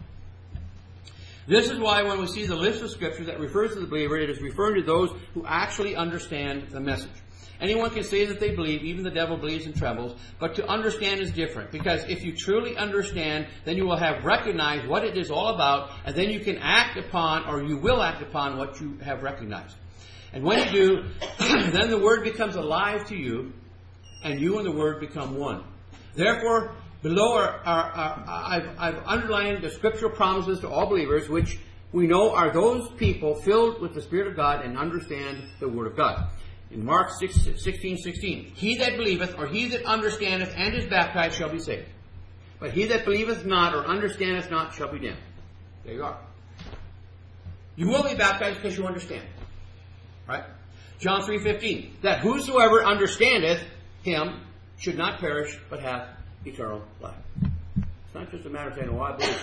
Speaker 2: This is why when we see the list of scriptures that refers to the believer, it is referring to those who actually understand the message. Anyone can say that they believe, even the devil believes and trembles, but to understand is different. Because if you truly understand, then you will have recognized what it is all about, and then you can act upon, or you will act upon, what you have recognized. And when you do, then the Word becomes alive to you, and you and the Word become one. Therefore, below I've underlined the scriptural promises to all believers, which we know are those people filled with the Spirit of God and understand the Word of God. In Mark 16:16, he that believeth, or he that understandeth and is baptized shall be saved. But he that believeth not or understandeth not shall be damned. There you are. You will be baptized because you understand. Right? John 3:15, that whosoever understandeth him should not perish, but have eternal life. It's not just a matter of saying, oh, I believe.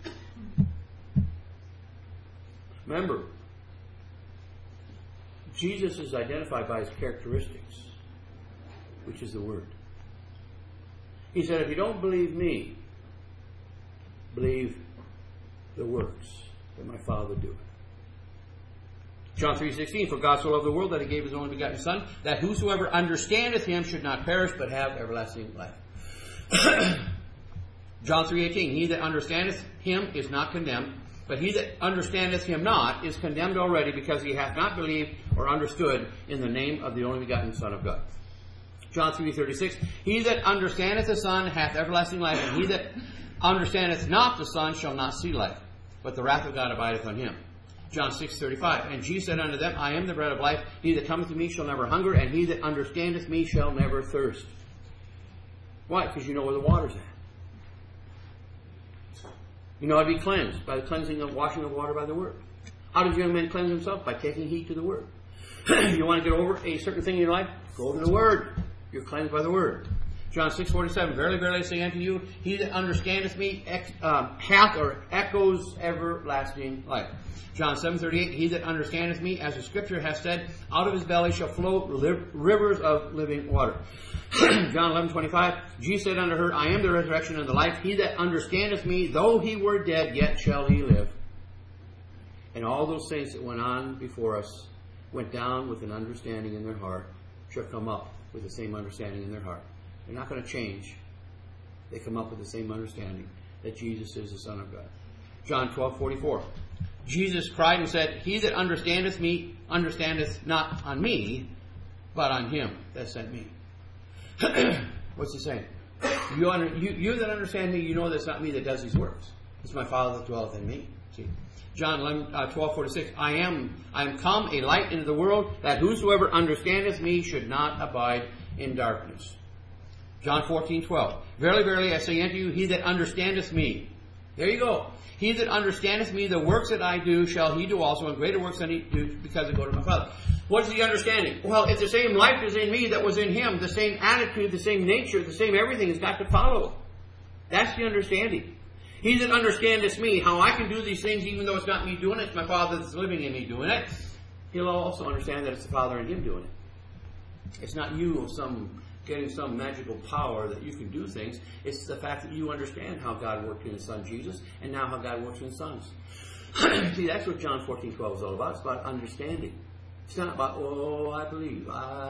Speaker 2: Remember, Jesus is identified by his characteristics, which is the Word. He said, if you don't believe me, believe the works that my Father doeth. John 3:16, for God so loved the world that he gave his only begotten Son, that whosoever understandeth him should not perish, but have everlasting life. John 3:18, he that understandeth him is not condemned, but he that understandeth him not is condemned already, because he hath not believed or understood in the name of the only begotten Son of God. John 3:36, he that understandeth the Son hath everlasting life, and he that understandeth not the Son shall not see life, but the wrath of God abideth on him. John 6:35, and Jesus said unto them, I am the bread of life. He that cometh to me shall never hunger, and he that understandeth me shall never thirst. Why? Because you know where the water's at. You know how to be cleansed by the cleansing of washing of water by the Word. How does a young man cleanse himself? By taking heed to the Word. You want to get over a certain thing in your life? Go over to the Word. You're cleansed by the Word. John 6:47, verily, verily, I say unto you, he that understandeth me hath or echoes everlasting life. John 7:38, he that understandeth me, as the Scripture hath said, out of his belly shall flow rivers of living water. John 11:25, Jesus said unto her, I am the resurrection and the life. He that understandeth me, though he were dead, yet shall he live. And all those things that went on before us went down with an understanding in their heart, shall come up with the same understanding in their heart. They're not going to change. They come up with the same understanding that Jesus is the Son of God. John 12:44. Jesus cried and said, he that understandeth me, understandeth not on me, but on him that sent me. What's he saying? You that understand me, you know that it's not me that does these works. It's my Father that dwelleth in me. See? John 12:46. I am come a light into the world, that whosoever understandeth me should not abide in darkness. John 14:12. Verily, verily, I say unto you, he that understandeth me. There you go. He that understandeth me, the works that I do, shall he do also, and greater works than he do, because I go to my Father. What is the understanding? Well, it's the same life as in me that was in him. The same attitude, the same nature, the same everything has got to follow. That's the understanding. He that understandeth me, how I can do these things even though it's not me doing it, it's my Father that's living in me doing it. He'll also understand that it's the Father in him doing it. It's not you getting some magical power that you can do things. It's the fact that you understand how God worked in His Son Jesus, and now how God works in sons. See, that's what John 14:12 is all about. It's about understanding. It's not about, oh, I believe.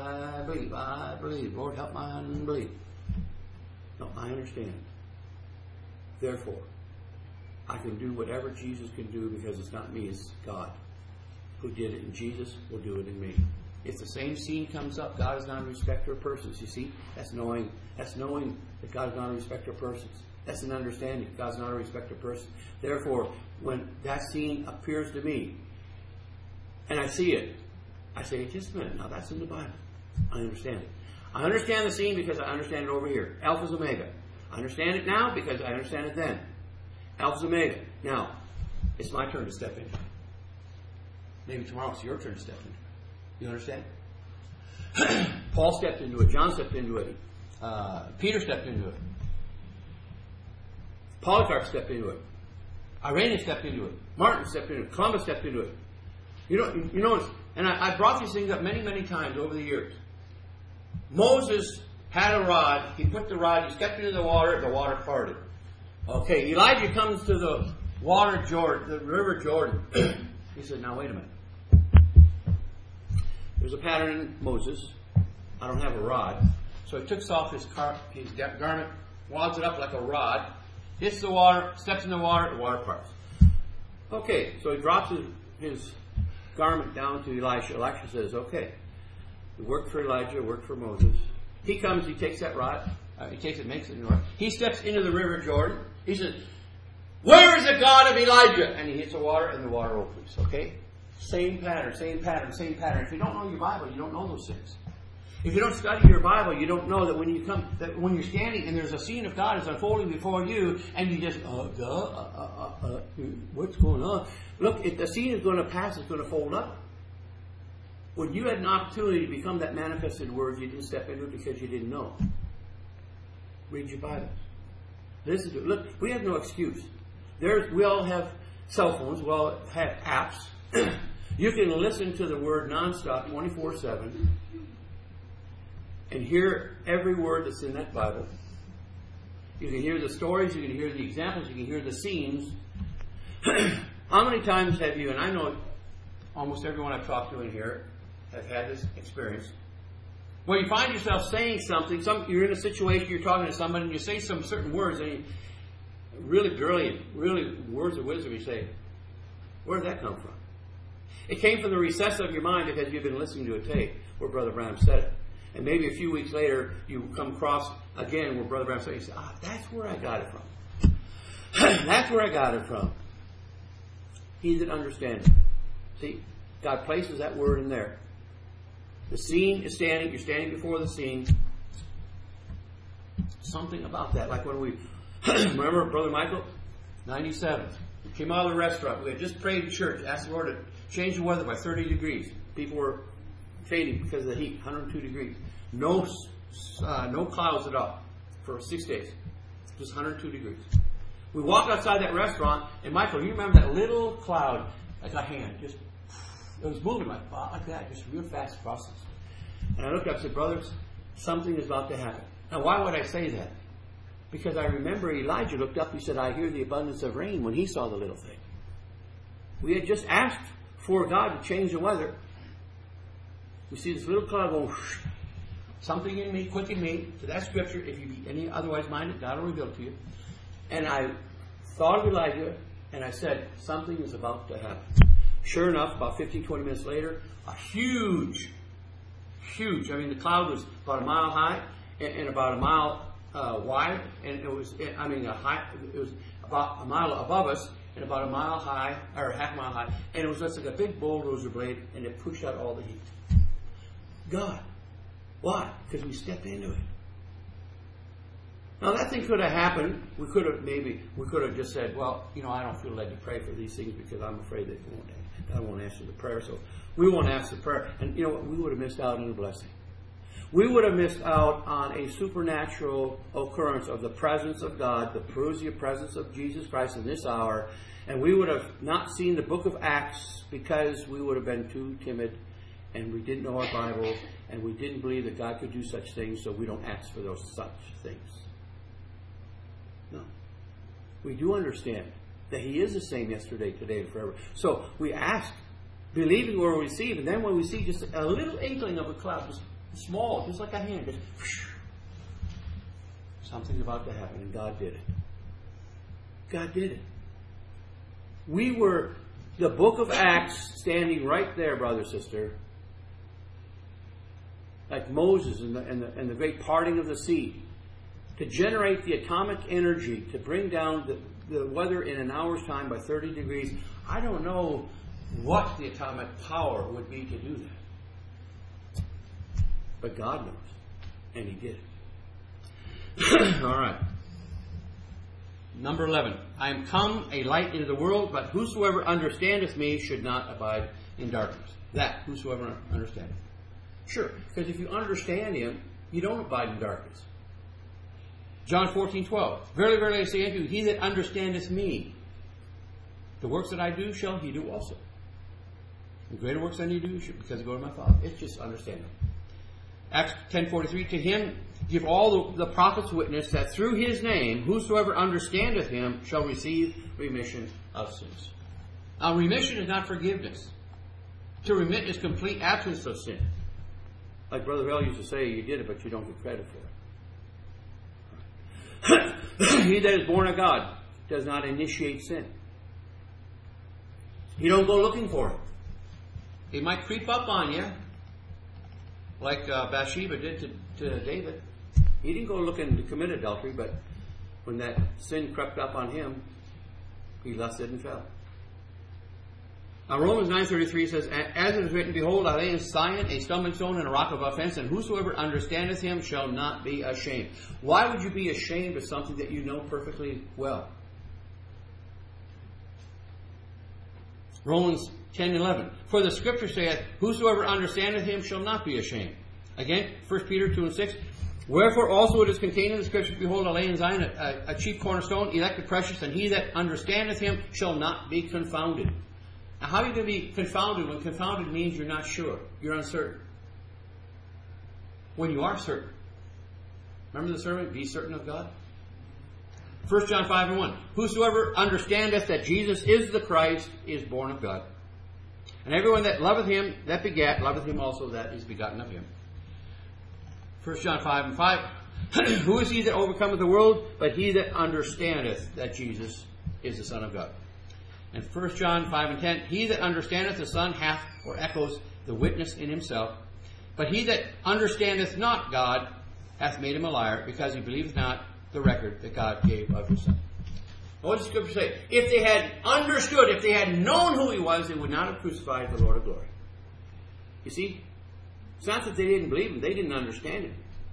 Speaker 2: Lord, help my unbelief. No, I understand. Therefore, I can do whatever Jesus can do, because it's not me, it's God who did it, and Jesus will do it in me. If the same scene comes up, God is not a respecter of persons. You see, that's knowing that God is not a respecter of persons. That's an understanding. God's not a respecter of persons. Therefore, when that scene appears to me, and I see it, I say, just a minute, now that's in the Bible. I understand it. I understand the scene because I understand it over here. Alpha's Omega. I understand it now because I understand it then. Alpha's Omega. Now, it's my turn to step into it. Maybe tomorrow it's your turn to step into it. You understand? Paul stepped into it. John stepped into it. Peter stepped into it. Polycarp stepped into it. Irenaeus stepped into it. Martin stepped into it. Columbus stepped into it. You know, and I brought these things up many, many times over the years. Moses had a rod. He put the rod. He stepped into the water parted. Okay, Elijah comes to the river Jordan. He said, now wait a minute. There's a pattern in Moses. I don't have a rod. So he takes off his garment, wads it up like a rod, hits the water, steps in the water parts. Okay, so he drops his garment down to Elisha. Elisha says, okay, it worked for Elijah, it worked for Moses. He comes, he takes that rod, he takes it, makes it into a rod. He steps into the river Jordan. He says, where is the God of Elijah? And he hits the water, and the water opens. Okay? Same pattern, same pattern, same pattern. If you don't know your Bible, you don't know those things. If you don't study your Bible, you don't know that when you're standing and there's a scene of God is unfolding before you, and you just, what's going on? Look, if the scene is going to pass, it's going to fold up. When you had an opportunity to become that manifested word, you didn't step into it because you didn't know. Read your Bible. Listen to it. Look, we have no excuse. We all have cell phones. We all have apps. You can listen to the word nonstop, 24/7. And hear every word that's in that Bible. You can hear the stories, you can hear the examples, you can hear the scenes. How many times have you, and I know almost everyone I've talked to in here have had this experience, where you find yourself saying something, you're in a situation, you're talking to somebody, and you say some certain words, and really brilliant, really words of wisdom, you say, where did that come from? It came from the recess of your mind because you've been listening to a tape where Brother Branham said it. And maybe a few weeks later, you come across again where Brother Branham said, you say, that's where I got it from. That's where I got it from. He that understands. See, God places that word in there. The scene is standing, you're standing before the scene. Something about that. Like when we, remember Brother Michael? 97. We came out of the restaurant. We had just prayed in church, asked the Lord to change the weather by 30 degrees. People were fading because of the heat, 102 degrees. No clouds at all for 6 days. Just 102 degrees. We walked outside that restaurant, and Michael, you remember that little cloud, like a hand, just, it was moving like that, just real fast across us. And I looked up and said, brothers, something is about to happen. Now, why would I say that? Because I remember Elijah looked up, he said, I hear the abundance of rain when he saw the little thing. We had just asked for God to change the weather. We see this little cloud going, whoosh, something in me, quicken me to that scripture. If you be any otherwise minded, God will reveal it to you. And I thought of Elijah, and I said, something is about to happen. Sure enough, about 15, 20 minutes later, a huge, the cloud was about a mile high and about a mile wide, and it was about a mile above us and about a mile high, or half a mile high, and it was just like a big bulldozer blade, and it pushed out all the heat. God. Why? Because we stepped into it. Now that thing could have happened. We could have just said, well, I don't feel led to pray for these things because I'm afraid that God won't answer the prayer, so we won't ask the prayer. And you know what? We would have missed out on a blessing. We would have missed out on a supernatural occurrence of the presence of God, the parousia presence of Jesus Christ in this hour, and we would have not seen the book of Acts because we would have been too timid and we didn't know our Bible and we didn't believe that God could do such things, so we don't ask for those such things. No. We do understand that He is the same yesterday, today, and forever. So we ask, believing we'll receive, and then when we see just a little inkling of a cloud, just small, just like a hand, just whoosh, something's about to happen, and God did it. God did it. We were the book of Acts standing right there, brother, sister, like Moses and the great parting of the sea, to generate the atomic energy to bring down the weather in an hour's time by 30 degrees. I don't know what the atomic power would be to do that. But God knows. And He did it. All right. Number 11. I am come a light into the world, but whosoever understandeth me should not abide in darkness. That, whosoever understandeth. Sure, because if you understand Him, you don't abide in darkness. John 14:12. Verily, verily, I say unto you, he that understandeth me, the works that I do shall he do also. The greater works than you do, because I go to my Father. It's just understanding. Acts 10:43. To him give all the prophets witness that through his name, whosoever understandeth him shall receive remission of sins. Now, remission is not forgiveness. To remit is complete absence of sin. Like Brother Bell used to say, you did it, but you don't get credit for it. He that is born of God does not initiate sin. You don't go looking for it. It might creep up on you, like Bathsheba did to David. He didn't go looking to commit adultery, but when that sin crept up on him, he lusted and fell. Now Romans 9:33 says, as it is written, behold, I lay in Zion a stumbling stone and a rock of offense, and whosoever understandeth him shall not be ashamed. Why would you be ashamed of something that you know perfectly well? Romans 10:11. For the scripture saith, whosoever understandeth him shall not be ashamed. Again, 1 Peter 2:6. Wherefore also it is contained in the scriptures, behold, I lay in Zion a chief cornerstone, elected precious, and he that understandeth him shall not be confounded. Now, how are you going to be confounded when confounded means you're not sure, you're uncertain? When you are certain. Remember the sermon, be certain of God? 1 John 5:1. Whosoever understandeth that Jesus is the Christ is born of God. And everyone that loveth him that begat, loveth him also that is begotten of him. 1 John 5:5. Who is he that overcometh the world, but he that understandeth that Jesus is the Son of God? And 1 John 5:10. He that understandeth the Son hath, or echoes, the witness in himself. But he that understandeth not God hath made him a liar, because he believeth not the record that God gave of his Son. What does the scripture say? If they had understood, if they had known who he was, they would not have crucified the Lord of glory. You see? It's not that they didn't believe him, they didn't understand him.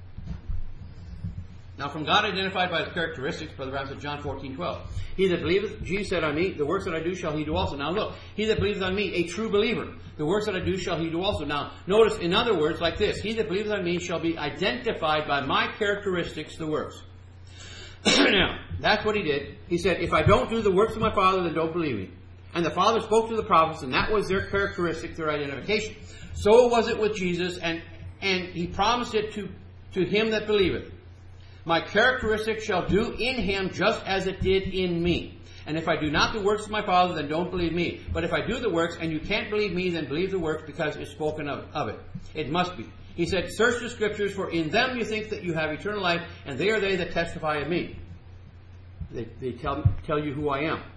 Speaker 2: Now, from God identified by his characteristics, Brother Brown said, John 14:12. He that believeth, Jesus said on me, the works that I do shall he do also. Now look, he that believeth on me, a true believer, the works that I do shall he do also. Now, notice, in other words, like this, he that believeth on me shall be identified by my characteristics, the works. Now, that's what he did. He said, if I don't do the works of my Father, then don't believe me. And the Father spoke to the prophets, and that was their characteristic, their identification. So was it with Jesus, and he promised it to him that believeth. My characteristic shall do in him just as it did in me. And if I do not the works of my Father, then don't believe me. But if I do the works, and you can't believe me, then believe the works, because it's spoken of it. It must be. He said, search the scriptures, for in them you think that you have eternal life, and they are they that testify of me. They tell you who I am.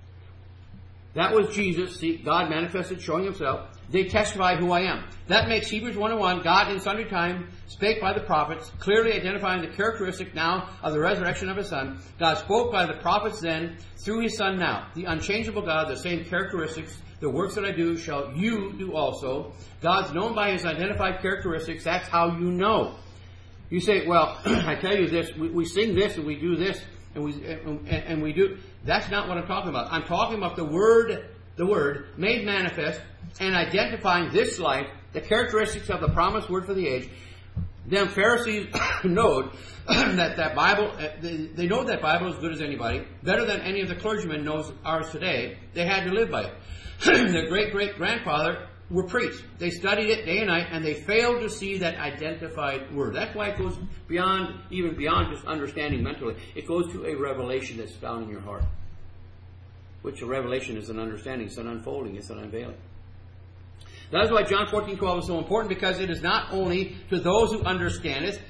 Speaker 2: That was Jesus. See, God manifested, showing himself. They testify who I am. That makes Hebrews 1:1, God in sundry time spake by the prophets, clearly identifying the characteristic now of the resurrection of his Son. God spoke by the prophets then, through his Son now. The unchangeable God, the same characteristics, the works that I do shall you do also. God's known by his identified characteristics. That's how you know. You say, well, I tell you this, we sing this and we do this and we do. That's not what I'm talking about. I'm talking about the Word made manifest and identifying this life, the characteristics of the promised word for the age. Them Pharisees know that Bible, they know that Bible as good as anybody, better than any of the clergymen knows ours today. They had to live by it. Their great-great-grandfather were priests. They studied it day and night, and they failed to see that identified word. That's why it goes beyond just understanding mentally. It goes to a revelation that's found in your heart. Which a revelation is an understanding, it's an unfolding, it's an unveiling. That is why John 14:12 is so important, because it is not only to those who understand it,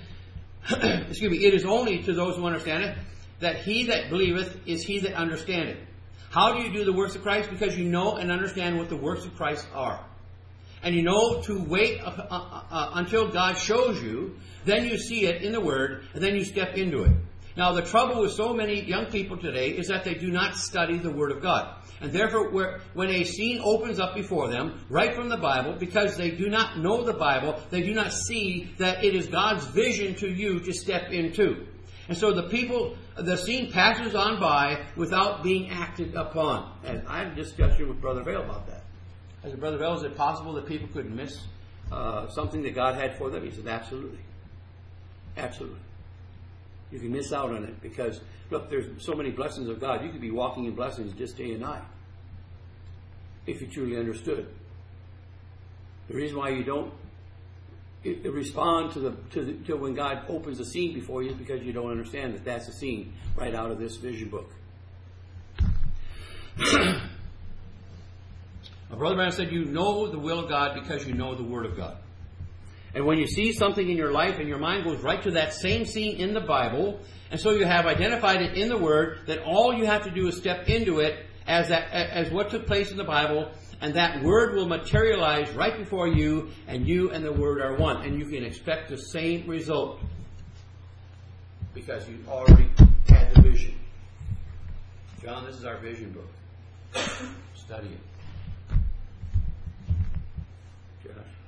Speaker 2: it is only to those who understand it, that he that believeth is he that understandeth. How do you do the works of Christ? Because you know and understand what the works of Christ are. And you know to wait until God shows you, then you see it in the Word, and then you step into it. Now, the trouble with so many young people today is that they do not study the Word of God. And therefore, when a scene opens up before them, right from the Bible, because they do not know the Bible, they do not see that it is God's vision to you to step into. And so the scene passes on by without being acted upon. And I had a discussion with Brother Vail about that. I said, Brother Vail, is it possible that people could miss something that God had for them? He said, absolutely. Absolutely. You can miss out on it because, look, there's so many blessings of God. You could be walking in blessings just day and night if you truly understood. The reason why you don't respond to when God opens a scene before you is because you don't understand that that's a scene right out of this vision book. My brother Branham said, you know the will of God because you know the Word of God. And when you see something in your life and your mind goes right to that same scene in the Bible, and so you have identified it in the Word, that all you have to do is step into it as what took place in the Bible, and that Word will materialize right before you and the Word are one. And you can expect the same result because you already had the vision. John, this is our vision book. Study it.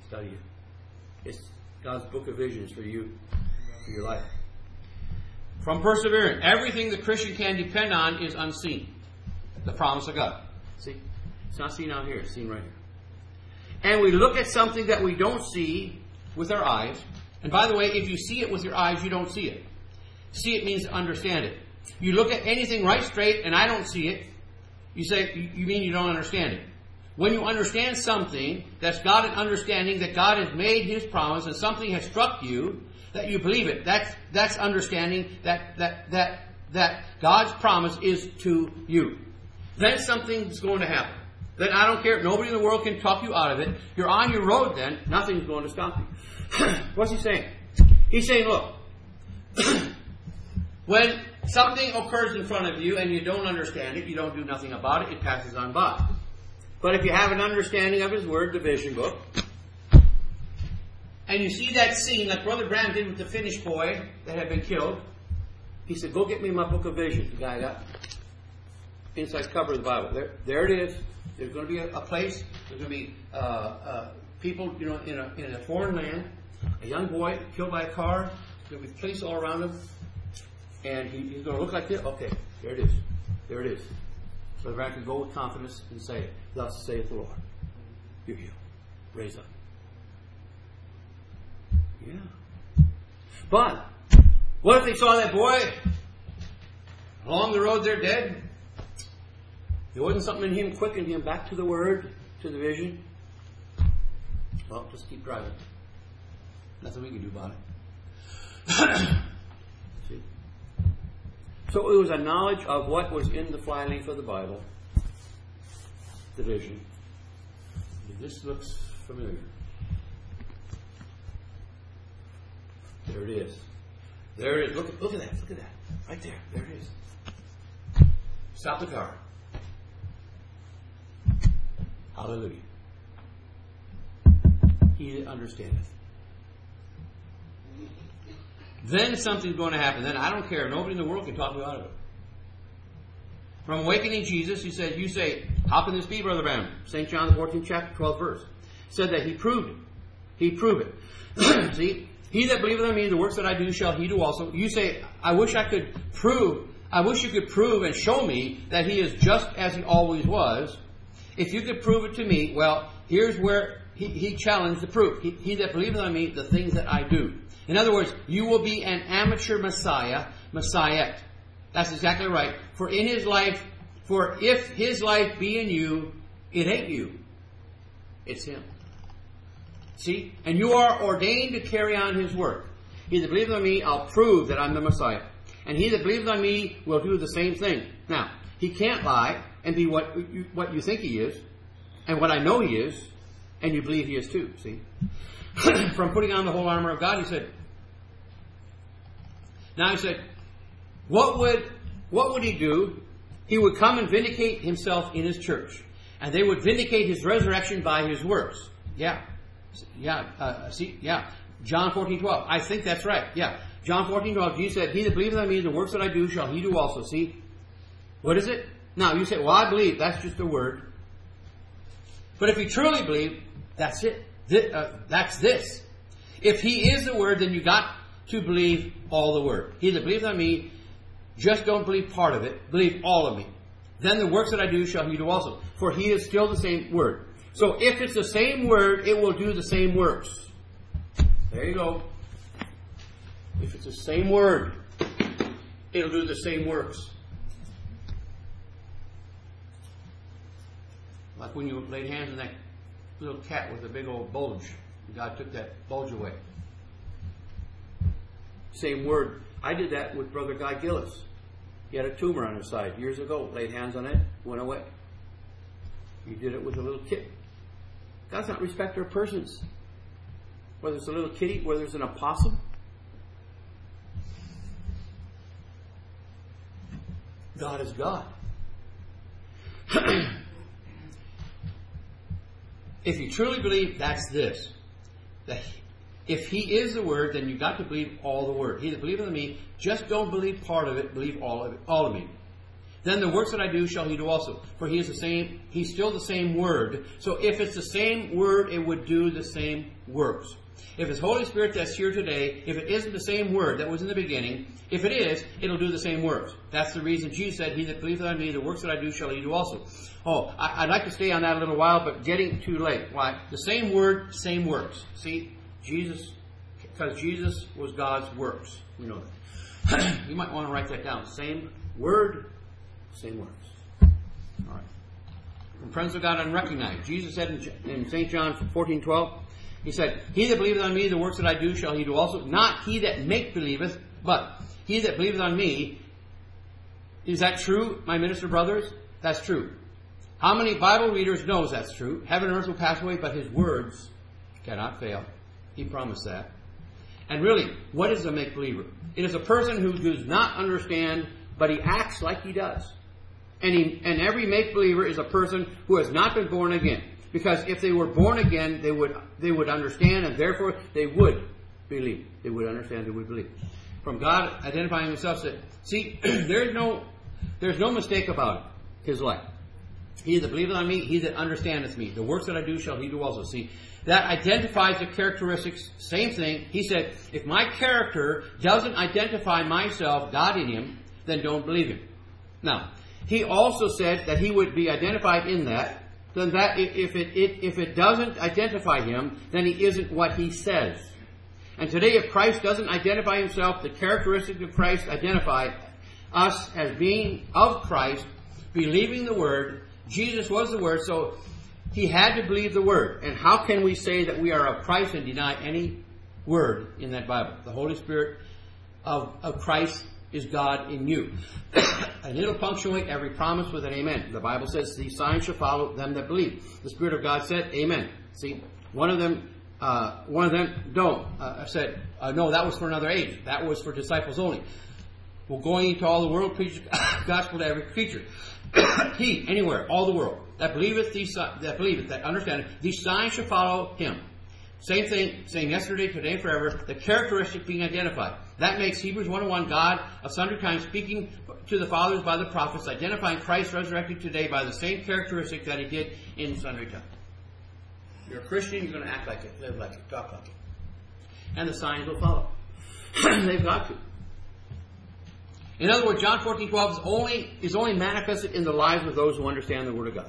Speaker 2: Study it. It's God's book of visions for you, for your life. From perseverance, everything the Christian can depend on is unseen. The promise of God. See? It's not seen out here. It's seen right here. And we look at something that we don't see with our eyes. And by the way, if you see it with your eyes, you don't see it. See it means to understand it. You look at anything right straight and I don't see it, you say, you mean you don't understand it. When you understand something that's got an understanding that God has made His promise and something has struck you, that you believe it. That's understanding that God's promise is to you. Then something's going to happen. Then I don't care. Nobody in the world can talk you out of it. You're on your road then. Nothing's going to stop you. What's he saying? He's saying, look, when something occurs in front of you and you don't understand it, you don't do nothing about it, it passes on by. But if you have an understanding of His Word, the vision book, and you see that scene like Brother Branham did with the Finnish boy that had been killed, he said, go get me my book of visions. The guy got inside cover of the Bible. There it is. There's going to be a place. There's going to be people, in a foreign land. A young boy killed by a car. There's going to be police all around him. And he's going to look like this. Okay, there it is. There it is. So the Branham can go with confidence and say, thus saith the Lord. You're healed. Raise up. Yeah. But, what if they saw that boy along the road there dead? There wasn't something in him quickening him back to the Word, to the vision. Well, just keep driving. Nothing we can do about it. See? So it was a knowledge of what was in the flyleaf of the Bible, the vision. This looks familiar. There it is. There it is. Look at that. Look at that. Right there. There it is. Stop the car. Hallelujah. He that understandeth. Then something's going to happen. Then I don't care. Nobody in the world can talk me out of it. From Awakening Jesus, you say, how can this be, Brother Branham? St. John, the 14th chapter, 12th verse. Said that He proved it. He proved it. See? He that believeth on me, the works that I do shall he do also. You say, I wish you could prove and show me that He is just as He always was. If you could prove it to me, well, here's where he challenged the proof. He that believeth on me, the things that I do. In other words, you will be an amateur Messiah. That's exactly right. For if His life be in you, it ain't you. It's Him. See? And you are ordained to carry on His work. He that believeth on me, I'll prove that I'm the Messiah. And he that believeth on me will do the same thing. Now, He can't lie and be what you think He is, and what I know He is, and you believe He is too. See? From putting on the whole armor of God, He said, what would He do? He would come and vindicate Himself in His church. And they would vindicate His resurrection by His works. Yeah. John 14:12. I think that's right. Yeah. John 14:12. Jesus said, he that believeth on me, the works that I do shall he do also. See? What is it? Now, you say, well, I believe. That's just a word. But if you truly believe, that's it. That's this. If He is the Word, then you got to believe all the Word. He that believeth on me, just don't believe part of it. Believe all of me. Then the works that I do shall he do also. For He is still the same Word. So if it's the same Word, it will do the same works. There you go. If it's the same Word, it'll do the same works. Like when you laid hands on that little cat with a big old bulge. God took that bulge away. Same Word. I did that with Brother Guy Gillis. He had a tumor on his side years ago. Laid hands on it, went away. He did it with a little kid. God's not a respecter of persons. Whether it's a little kitty, whether it's an opossum. God is God. If you truly believe, that's this. That if He is the Word, then you've got to believe all the Word. He that believeth in me, just don't believe part of it, believe all of me. then the works that I do shall he do also. For he is the same, he's still the same word. So if it's the same word, it would do the same works. If it's Holy Spirit that's here today, if it isn't the same word that was in the beginning, if it is, it'll do the same works. That's the reason Jesus said, he that believeth on me, the works that I do shall he do also. Oh, I'd like to stay on that a little while, but getting too late. Why? The same word, same works. See, Jesus, because Jesus was God's works. We know that. You might want to write that down. Same word, same works. All right. From friends of God unrecognized. Jesus said in St. John 14:12, he said, he that believeth on me, the works that I do shall he do also. Not he that make believeth, but he that believeth on me. Is that true, my minister brothers? That's true. How many Bible readers knows that's true? Heaven and earth will pass away, but his words cannot fail. He promised that. And really, what is a make-believer? It is a person who does not understand, but he acts like he does. And every make-believer is a person who has not been born again. Because if they were born again, they would understand, and therefore they would believe. They would understand, they would believe. From God identifying himself, said, see, there's no mistake about his life. He that believeth on me, he that understandeth me. The works that I do shall he do also. See, that identifies the characteristics. Same thing. He said, if my character doesn't identify myself, God in him, then don't believe him. Now, he also said that he would be identified in that. Then that if it doesn't identify him, then he isn't what he says. And today, if Christ doesn't identify himself, the characteristics of Christ identify us as being of Christ, believing the Word. Jesus was the Word, so he had to believe the Word. And how can we say that we are of Christ and deny any word in that Bible? The Holy Spirit of Christ is God in you. And it'll punctuate every promise with an amen. The Bible says, these signs shall follow them that believe. The Spirit of God said, amen. See, one of them said, no, that was for another age. That was for disciples only. Well, going into all the world, preach the gospel to every creature. He, anywhere, all the world, that believeth, that understandeth, these signs shall follow him. Same thing, saying yesterday, today, and forever, the characteristic being identified. That makes Hebrews 1:1, God of sundry times speaking to the fathers by the prophets, identifying Christ resurrected today by the same characteristic that he did in sundry times. You're a Christian, you're going to act like it, live like it, talk like it. And the signs will follow. They've got to. In other words, John 14:12 is only manifested in the lives of those who understand the Word of God.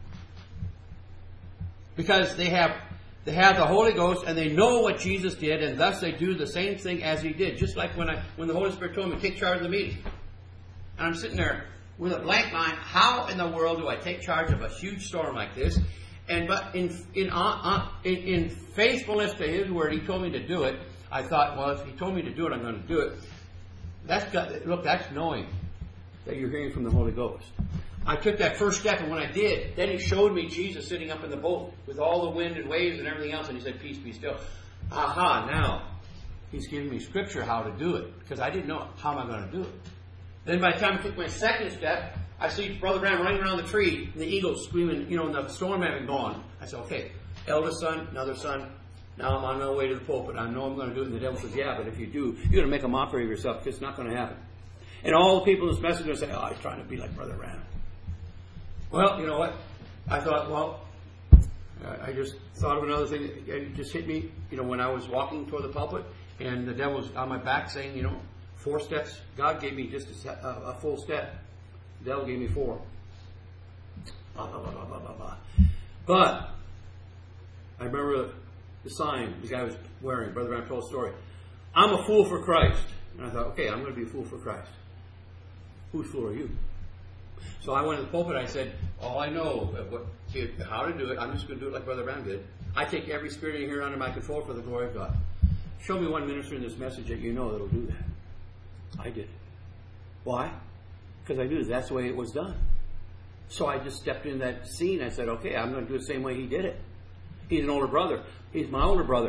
Speaker 2: Because they have the Holy Ghost and they know what Jesus did, and thus they do the same thing as he did. Just like when the Holy Spirit told me to take charge of the meeting. And I'm sitting there with a blank mind. How in the world do I take charge of a huge storm like this? But in faithfulness to his word, he told me to do it. I thought, well, if he told me to do it, I'm going to do it. That's knowing that you're hearing from the Holy Ghost. I took that first step, and when I did, then he showed me Jesus sitting up in the boat with all the wind and waves and everything else, and he said, peace, be still. Aha, now he's giving me scripture how to do it, because I didn't know how am I going to do it. Then by the time I took my second step, I see Brother Branham running around the tree, and the eagles screaming, and the storm having gone. I said, okay, eldest son, another son, now I'm on my way to the pulpit. I know I'm going to do it, and the devil says, yeah, but if you do, you're going to make a mockery of yourself, because it's not going to happen. And all the people in this message are going to say, oh, he's trying to be like Brother Branham. Well, you know what? I thought, I just thought of another thing. It just hit me, when I was walking toward the pulpit, and the devil was on my back saying, 4 steps. God gave me just a full step. The devil gave me 4. Blah, blah, blah, blah, blah, blah, blah. But I remember the sign the guy was wearing. Brother Branham told a story. I'm a fool for Christ. And I thought, okay, I'm going to be a fool for Christ. Whose fool are you? So I went to the pulpit and I said, all I know how to do it, I'm just going to do it like Brother Branham did. I take every spirit in here under my control for the glory of God. Show me one minister in this message that that'll do that. I did. Why? Because I knew that's the way it was done. So I just stepped in that scene. I said, okay, I'm going to do the same way he did it. He's an older brother. He's my older brother.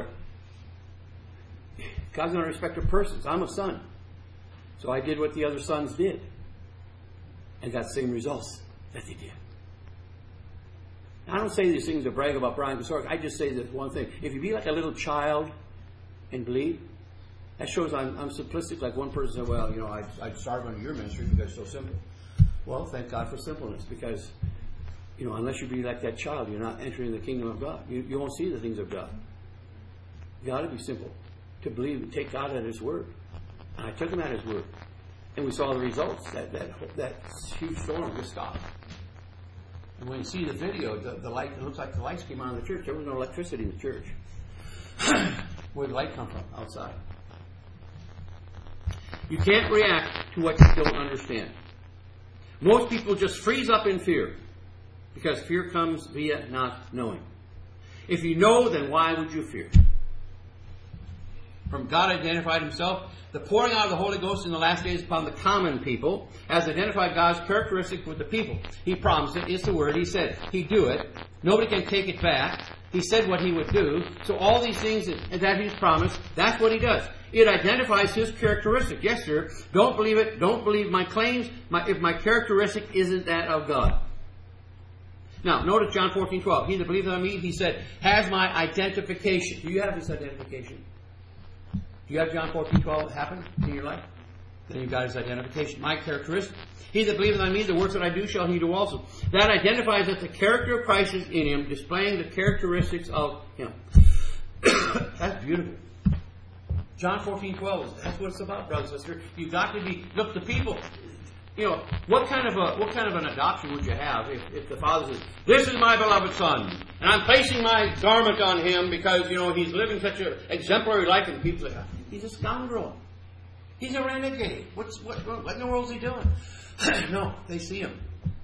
Speaker 2: God's not a respecter of persons. I'm a son. So I did what the other sons did. And got the same results that they did. Now, I don't say these things to brag about Brian Kosoric. I just say this one thing. If you be like a little child and believe, that shows I'm simplistic. Like one person said, well, I'd starve under your ministry because it's so simple. Well, thank God for simpleness, because unless you be like that child, you're not entering the kingdom of God. You won't see the things of God. You got to be simple to believe, take God at His word. And I took Him at His word, and we saw the results. That huge storm just stopped. And when you see the video, the light, it looks like the lights came on in the church. There was no electricity in the church. Where did the light come from? Outside. You can't react to what you don't understand. Most people just freeze up in fear, because fear comes via not knowing. If you know, then why would you fear? From God identified Himself, the pouring out of the Holy Ghost in the last days upon the common people has identified God's characteristic with the people. He promised it. It's the Word. He said He'd do it. Nobody can take it back. He said what He would do. So all these things that He's promised, that's what He does. It identifies His characteristic. Yes, sir. Don't believe it. Don't believe my claims if my characteristic isn't that of God. Now, notice John 14:12. He that believes on me, He said, has my identification. Do you have this identification? Do you have John 14:12 happen in your life? Then you've got His identification. My characteristic. He that believeth on me, the works that I do shall he do also. That identifies that the character of Christ is in him, displaying the characteristics of Him. That's beautiful. John 14:12. That's what it's about, brothers and sisters. You've got to be. Look, the people. What kind of an adoption would you have if the father says, "This is my beloved son, and I'm placing my garment on him because he's living such an exemplary life," and people say, "He's a scoundrel. He's a renegade. What in the world is he doing?" No, they see him.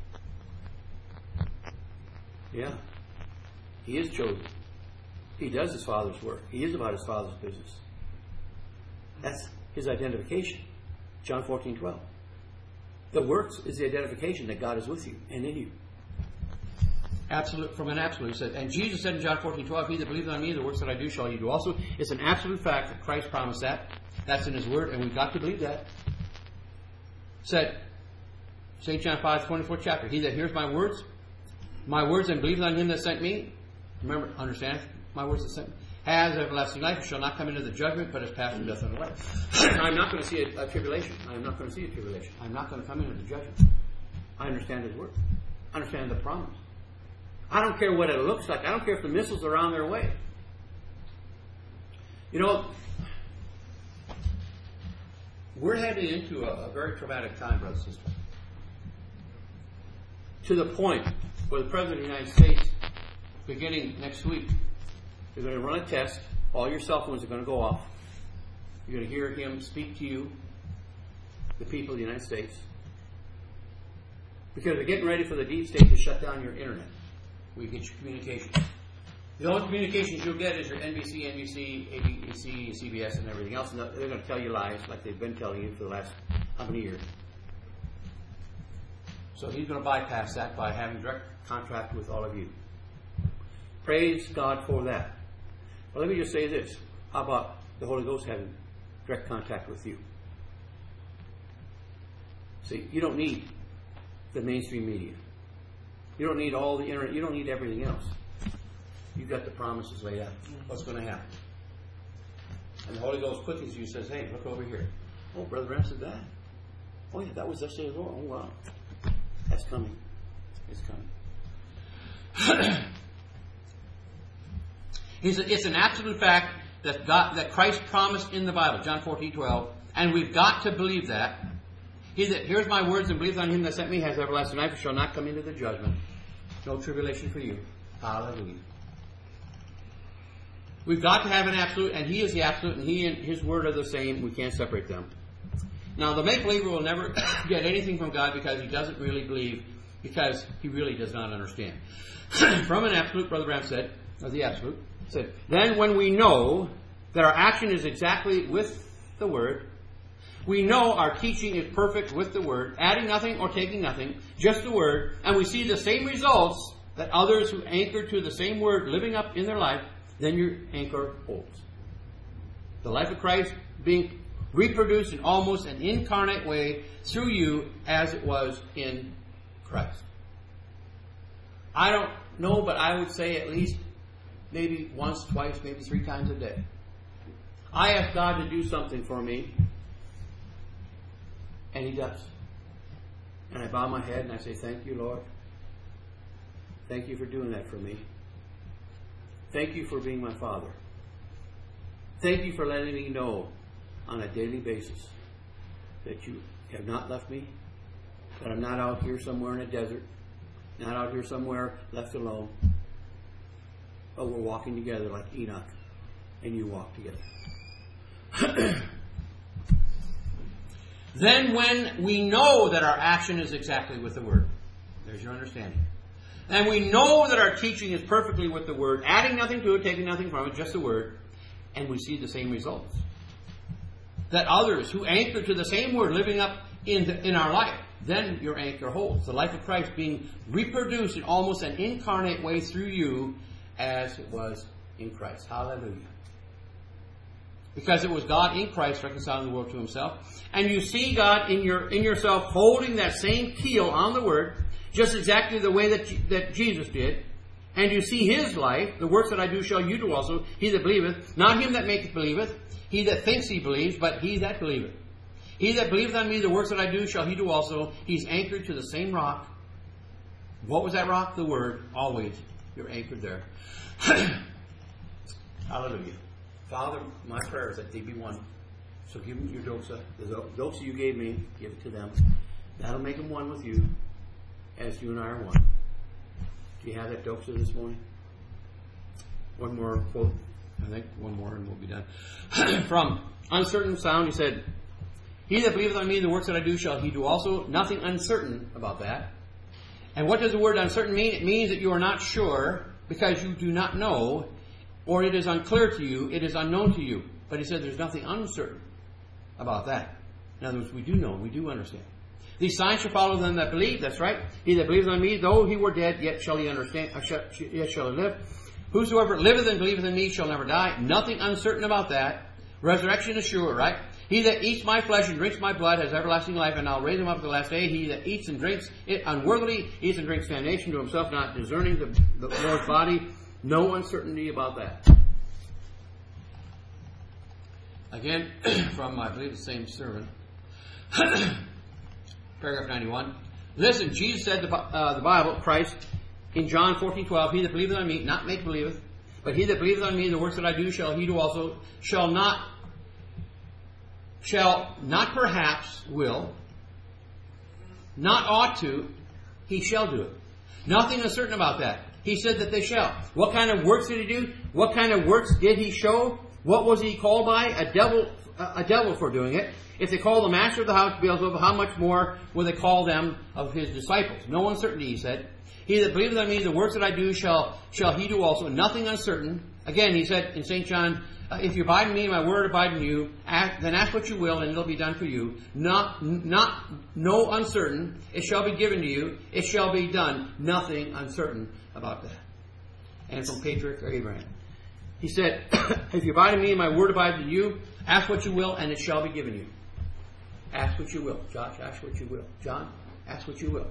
Speaker 2: Yeah, he is chosen. He does his Father's work. He is about his Father's business. That's his identification. John 14:12. The works is the identification that God is with you and in you. Absolute, from an absolute. He said, and Jesus said in John 14:12, he that believeth on me, the works that I do shall you do also. It's an absolute fact that Christ promised that. That's in His Word, and we've got to believe that. Said, St. John 5, 24th chapter, he that hears my words, and believeth on Him that sent me, remember, understand, my words that sent me, has everlasting life, and shall not come into the judgment, but has passed from death unto life. I'm not going to see a tribulation. I am not going to see a tribulation. I'm not going to come into the judgment. I understand His word. I understand the promise. I don't care what it looks like. I don't care if the missiles are on their way. We're heading into a very traumatic time, brothers and sisters. To the point where the President of the United States, beginning next week, you're going to run a test. All your cell phones are going to go off. You're going to hear him speak to you, the people of the United States. Because they're getting ready for the deep state to shut down your internet. Where you get your communication. The only communications you'll get is your NBC, NBC, ABC, CBS, and everything else. And they're going to tell you lies like they've been telling you for the last how many years. So he's going to bypass that by having direct contact with all of you. Praise God for that. Well, let me just say this. How about the Holy Ghost having direct contact with you? See, you don't need the mainstream media. You don't need all the internet. You don't need everything else. You've got the promises laid out. What's going to happen? And the Holy Ghost quickens you and says, hey, look over here. Oh, Brother Ram said that. Oh, yeah, that was thus saith the Lord. Oh, wow. That's coming. It's coming. It's an absolute fact that Christ promised in the Bible, John 14:12, and we've got to believe that. He that hears my words and believes on Him that sent me has everlasting life and shall not come into the judgment. No tribulation for you. Hallelujah. We've got to have an absolute, and He is the absolute, and He and His word are the same. We can't separate them. Now, the make-believer will never get anything from God because he doesn't really believe, because he really does not understand. From an absolute, Brother Ram said, the absolute, said, then when we know that our action is exactly with the Word, we know our teaching is perfect with the Word, adding nothing or taking nothing, just the Word, and we see the same results that others who anchor to the same Word living up in their life, then your anchor holds. The life of Christ being reproduced in almost an incarnate way through you as it was in Christ. I don't know, but I would say at least maybe once, twice, maybe 3 times a day. I ask God to do something for me, and He does. And I bow my head and I say, thank you, Lord. Thank you for doing that for me. Thank you for being my Father. Thank you for letting me know on a daily basis that you have not left me, that I'm not out here somewhere in a desert, not out here somewhere left alone, but we're walking together like Enoch and you walk together. Then when we know that our action is exactly with the Word, there's your understanding. And we know that our teaching is perfectly with the Word, adding nothing to it, taking nothing from it, just the Word, and we see the same results. That others who anchor to the same Word living up in our life, then your anchor holds. The life of Christ being reproduced in almost an incarnate way through you as it was in Christ. Hallelujah. Because it was God in Christ reconciling the world to Himself. And you see God in yourself holding that same keel on the Word, just exactly the way that Jesus did. And you see His life, the works that I do shall you do also, he that believeth, not him that maketh believeth, he that thinks he believes, but he that believeth. He that believeth on me, the works that I do shall he do also. He's anchored to the same rock. What was that rock? The Word. Always. You're anchored there. Hallelujah. Father, my prayer is that they be one. So give them your doxa. The doxa you gave me, give it to them. That'll make them one with you, as you and I are one. Do you have that doxa this morning? One more quote. I think one more and we'll be done. From Uncertain Sound, he said, he that believeth on me, the works that I do shall he do also. Nothing uncertain about that. And what does the word uncertain mean? It means that you are not sure because you do not know, or it is unclear to you, it is unknown to you. But he said there's nothing uncertain about that. In other words, we do know, we do understand. These signs shall follow them that believe. That's right. He that believeth on me, though he were dead, yet shall he understand. Yet shall he live. Whosoever liveth and believeth in me shall never die. Nothing uncertain about that. Resurrection is sure, right? He that eats my flesh and drinks my blood has everlasting life, and I'll raise him up at the last day. He that eats and drinks it unworthily eats and drinks damnation to himself, not discerning the Lord's body. No uncertainty about that. Again, from, I believe, the same sermon. Paragraph 91. Listen, Jesus said, the Bible, Christ, in John 14:12, he that believeth on me, not make believeth, but he that believeth on me, the works that I do shall he do also, shall not perhaps will, not ought to, he shall do it. Nothing uncertain about that. He said that they shall. What kind of works did he do? What kind of works did he show? What was he called by? A devil for doing it. If they call the master of the house Beelzebub, how much more will they call them of his disciples? No uncertainty, he said. He that believeth on me, the works that I do shall he do also. Nothing uncertain. Again, he said in St. John, if you abide in me, my word abide in you, then ask what you will, and it'll be done for you. No uncertain. It shall be given to you. It shall be done. Nothing uncertain about that. And from Patriarch Abraham. He said, if you abide in me, and my word abides in you, ask what you will, and it shall be given you. Ask what you will. Josh, ask what you will. John, ask what you will.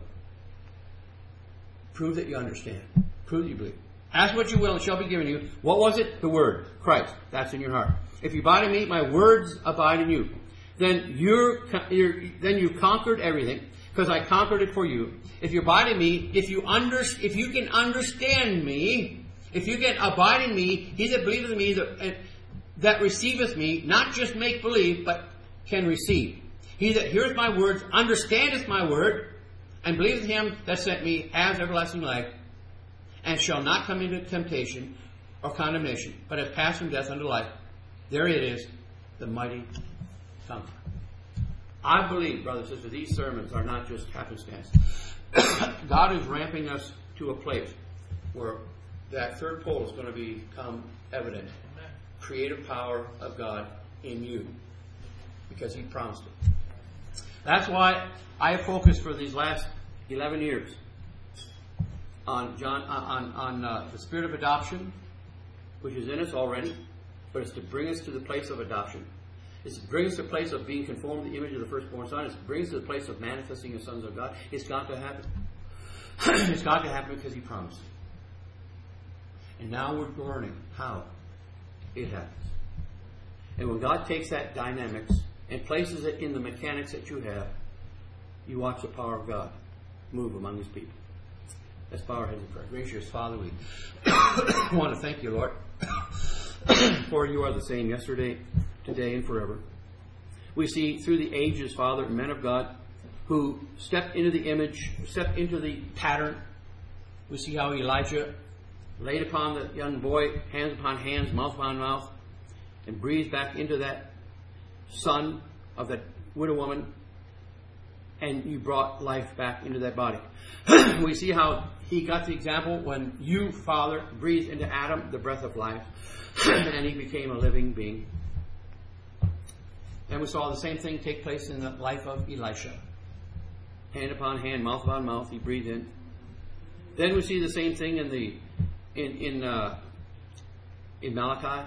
Speaker 2: Prove that you understand. Prove that you believe. Ask what you will, and it shall be given you. What was it? The Word. Christ. That's in your heart. If you abide in me, my words abide in you. Then you've conquered everything, because I conquered it for you. If you abide in me, if you can understand me, if you can abide in me, he that believeth in me, that receiveth me, not just make believe, but can receive. He that heareth my words, understandeth my word, and believeth him that sent me, has everlasting life, and shall not come into temptation or condemnation, but have passed from death unto life. There it is, the mighty conqueror. I believe, brothers and sisters, these sermons are not just happenstance. God is ramping us to a place where that third pole is going to become evident. Amen. Creative power of God in you, because He promised it. That's why I have focused for these last 11 years on the spirit of adoption, which is in us already, but it's to bring us to the place of adoption. It's to bring us to the place of being conformed to the image of the firstborn Son. It's to bring us to the place of manifesting as sons of God. It's got to happen. It's got to happen because He promised it. And now we're learning how it happens. And when God takes that dynamics and places it in the mechanics that you have, you watch the power of God move among His people. Let's bow our heads in prayer. Gracious Father, we want to thank you, Lord, for you are the same yesterday, today, and forever. We see through the ages, Father, men of God who stepped into the image, stepped into the pattern. We see how Elijah laid upon the young boy, hands upon hands, mouth upon mouth, and breathed back into that son of that widow woman, and you brought life back into that body. We see how he got the example when you, Father, breathed into Adam the breath of life, and he became a living being. And we saw the same thing take place in the life of Elisha. Hand upon hand, mouth upon mouth, he breathed in. Then we see the same thing in Malachi.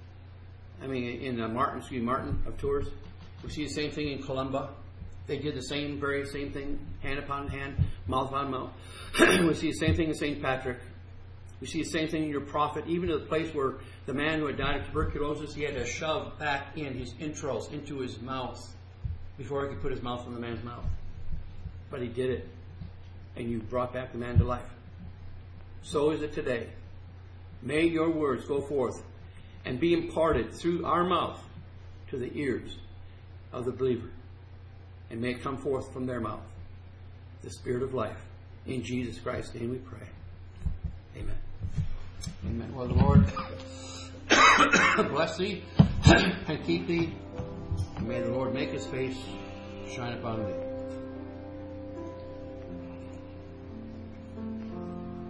Speaker 2: Martin of Tours. We see the same thing in Columba. They did the very same thing, hand upon hand, mouth upon mouth. We see the same thing in St. Patrick. We see the same thing in your prophet, even to the place where the man who had died of tuberculosis, he had to shove back in his entrails into his mouth before he could put his mouth in the man's mouth. But he did it, and you brought back the man to life. So is it today. May your words go forth and be imparted through our mouth to the ears of the believer. And may it come forth from their mouth, the Spirit of life. In Jesus Christ's name we pray. Amen. Amen. Well, the Lord bless thee and keep thee. And may the Lord make His face shine upon thee.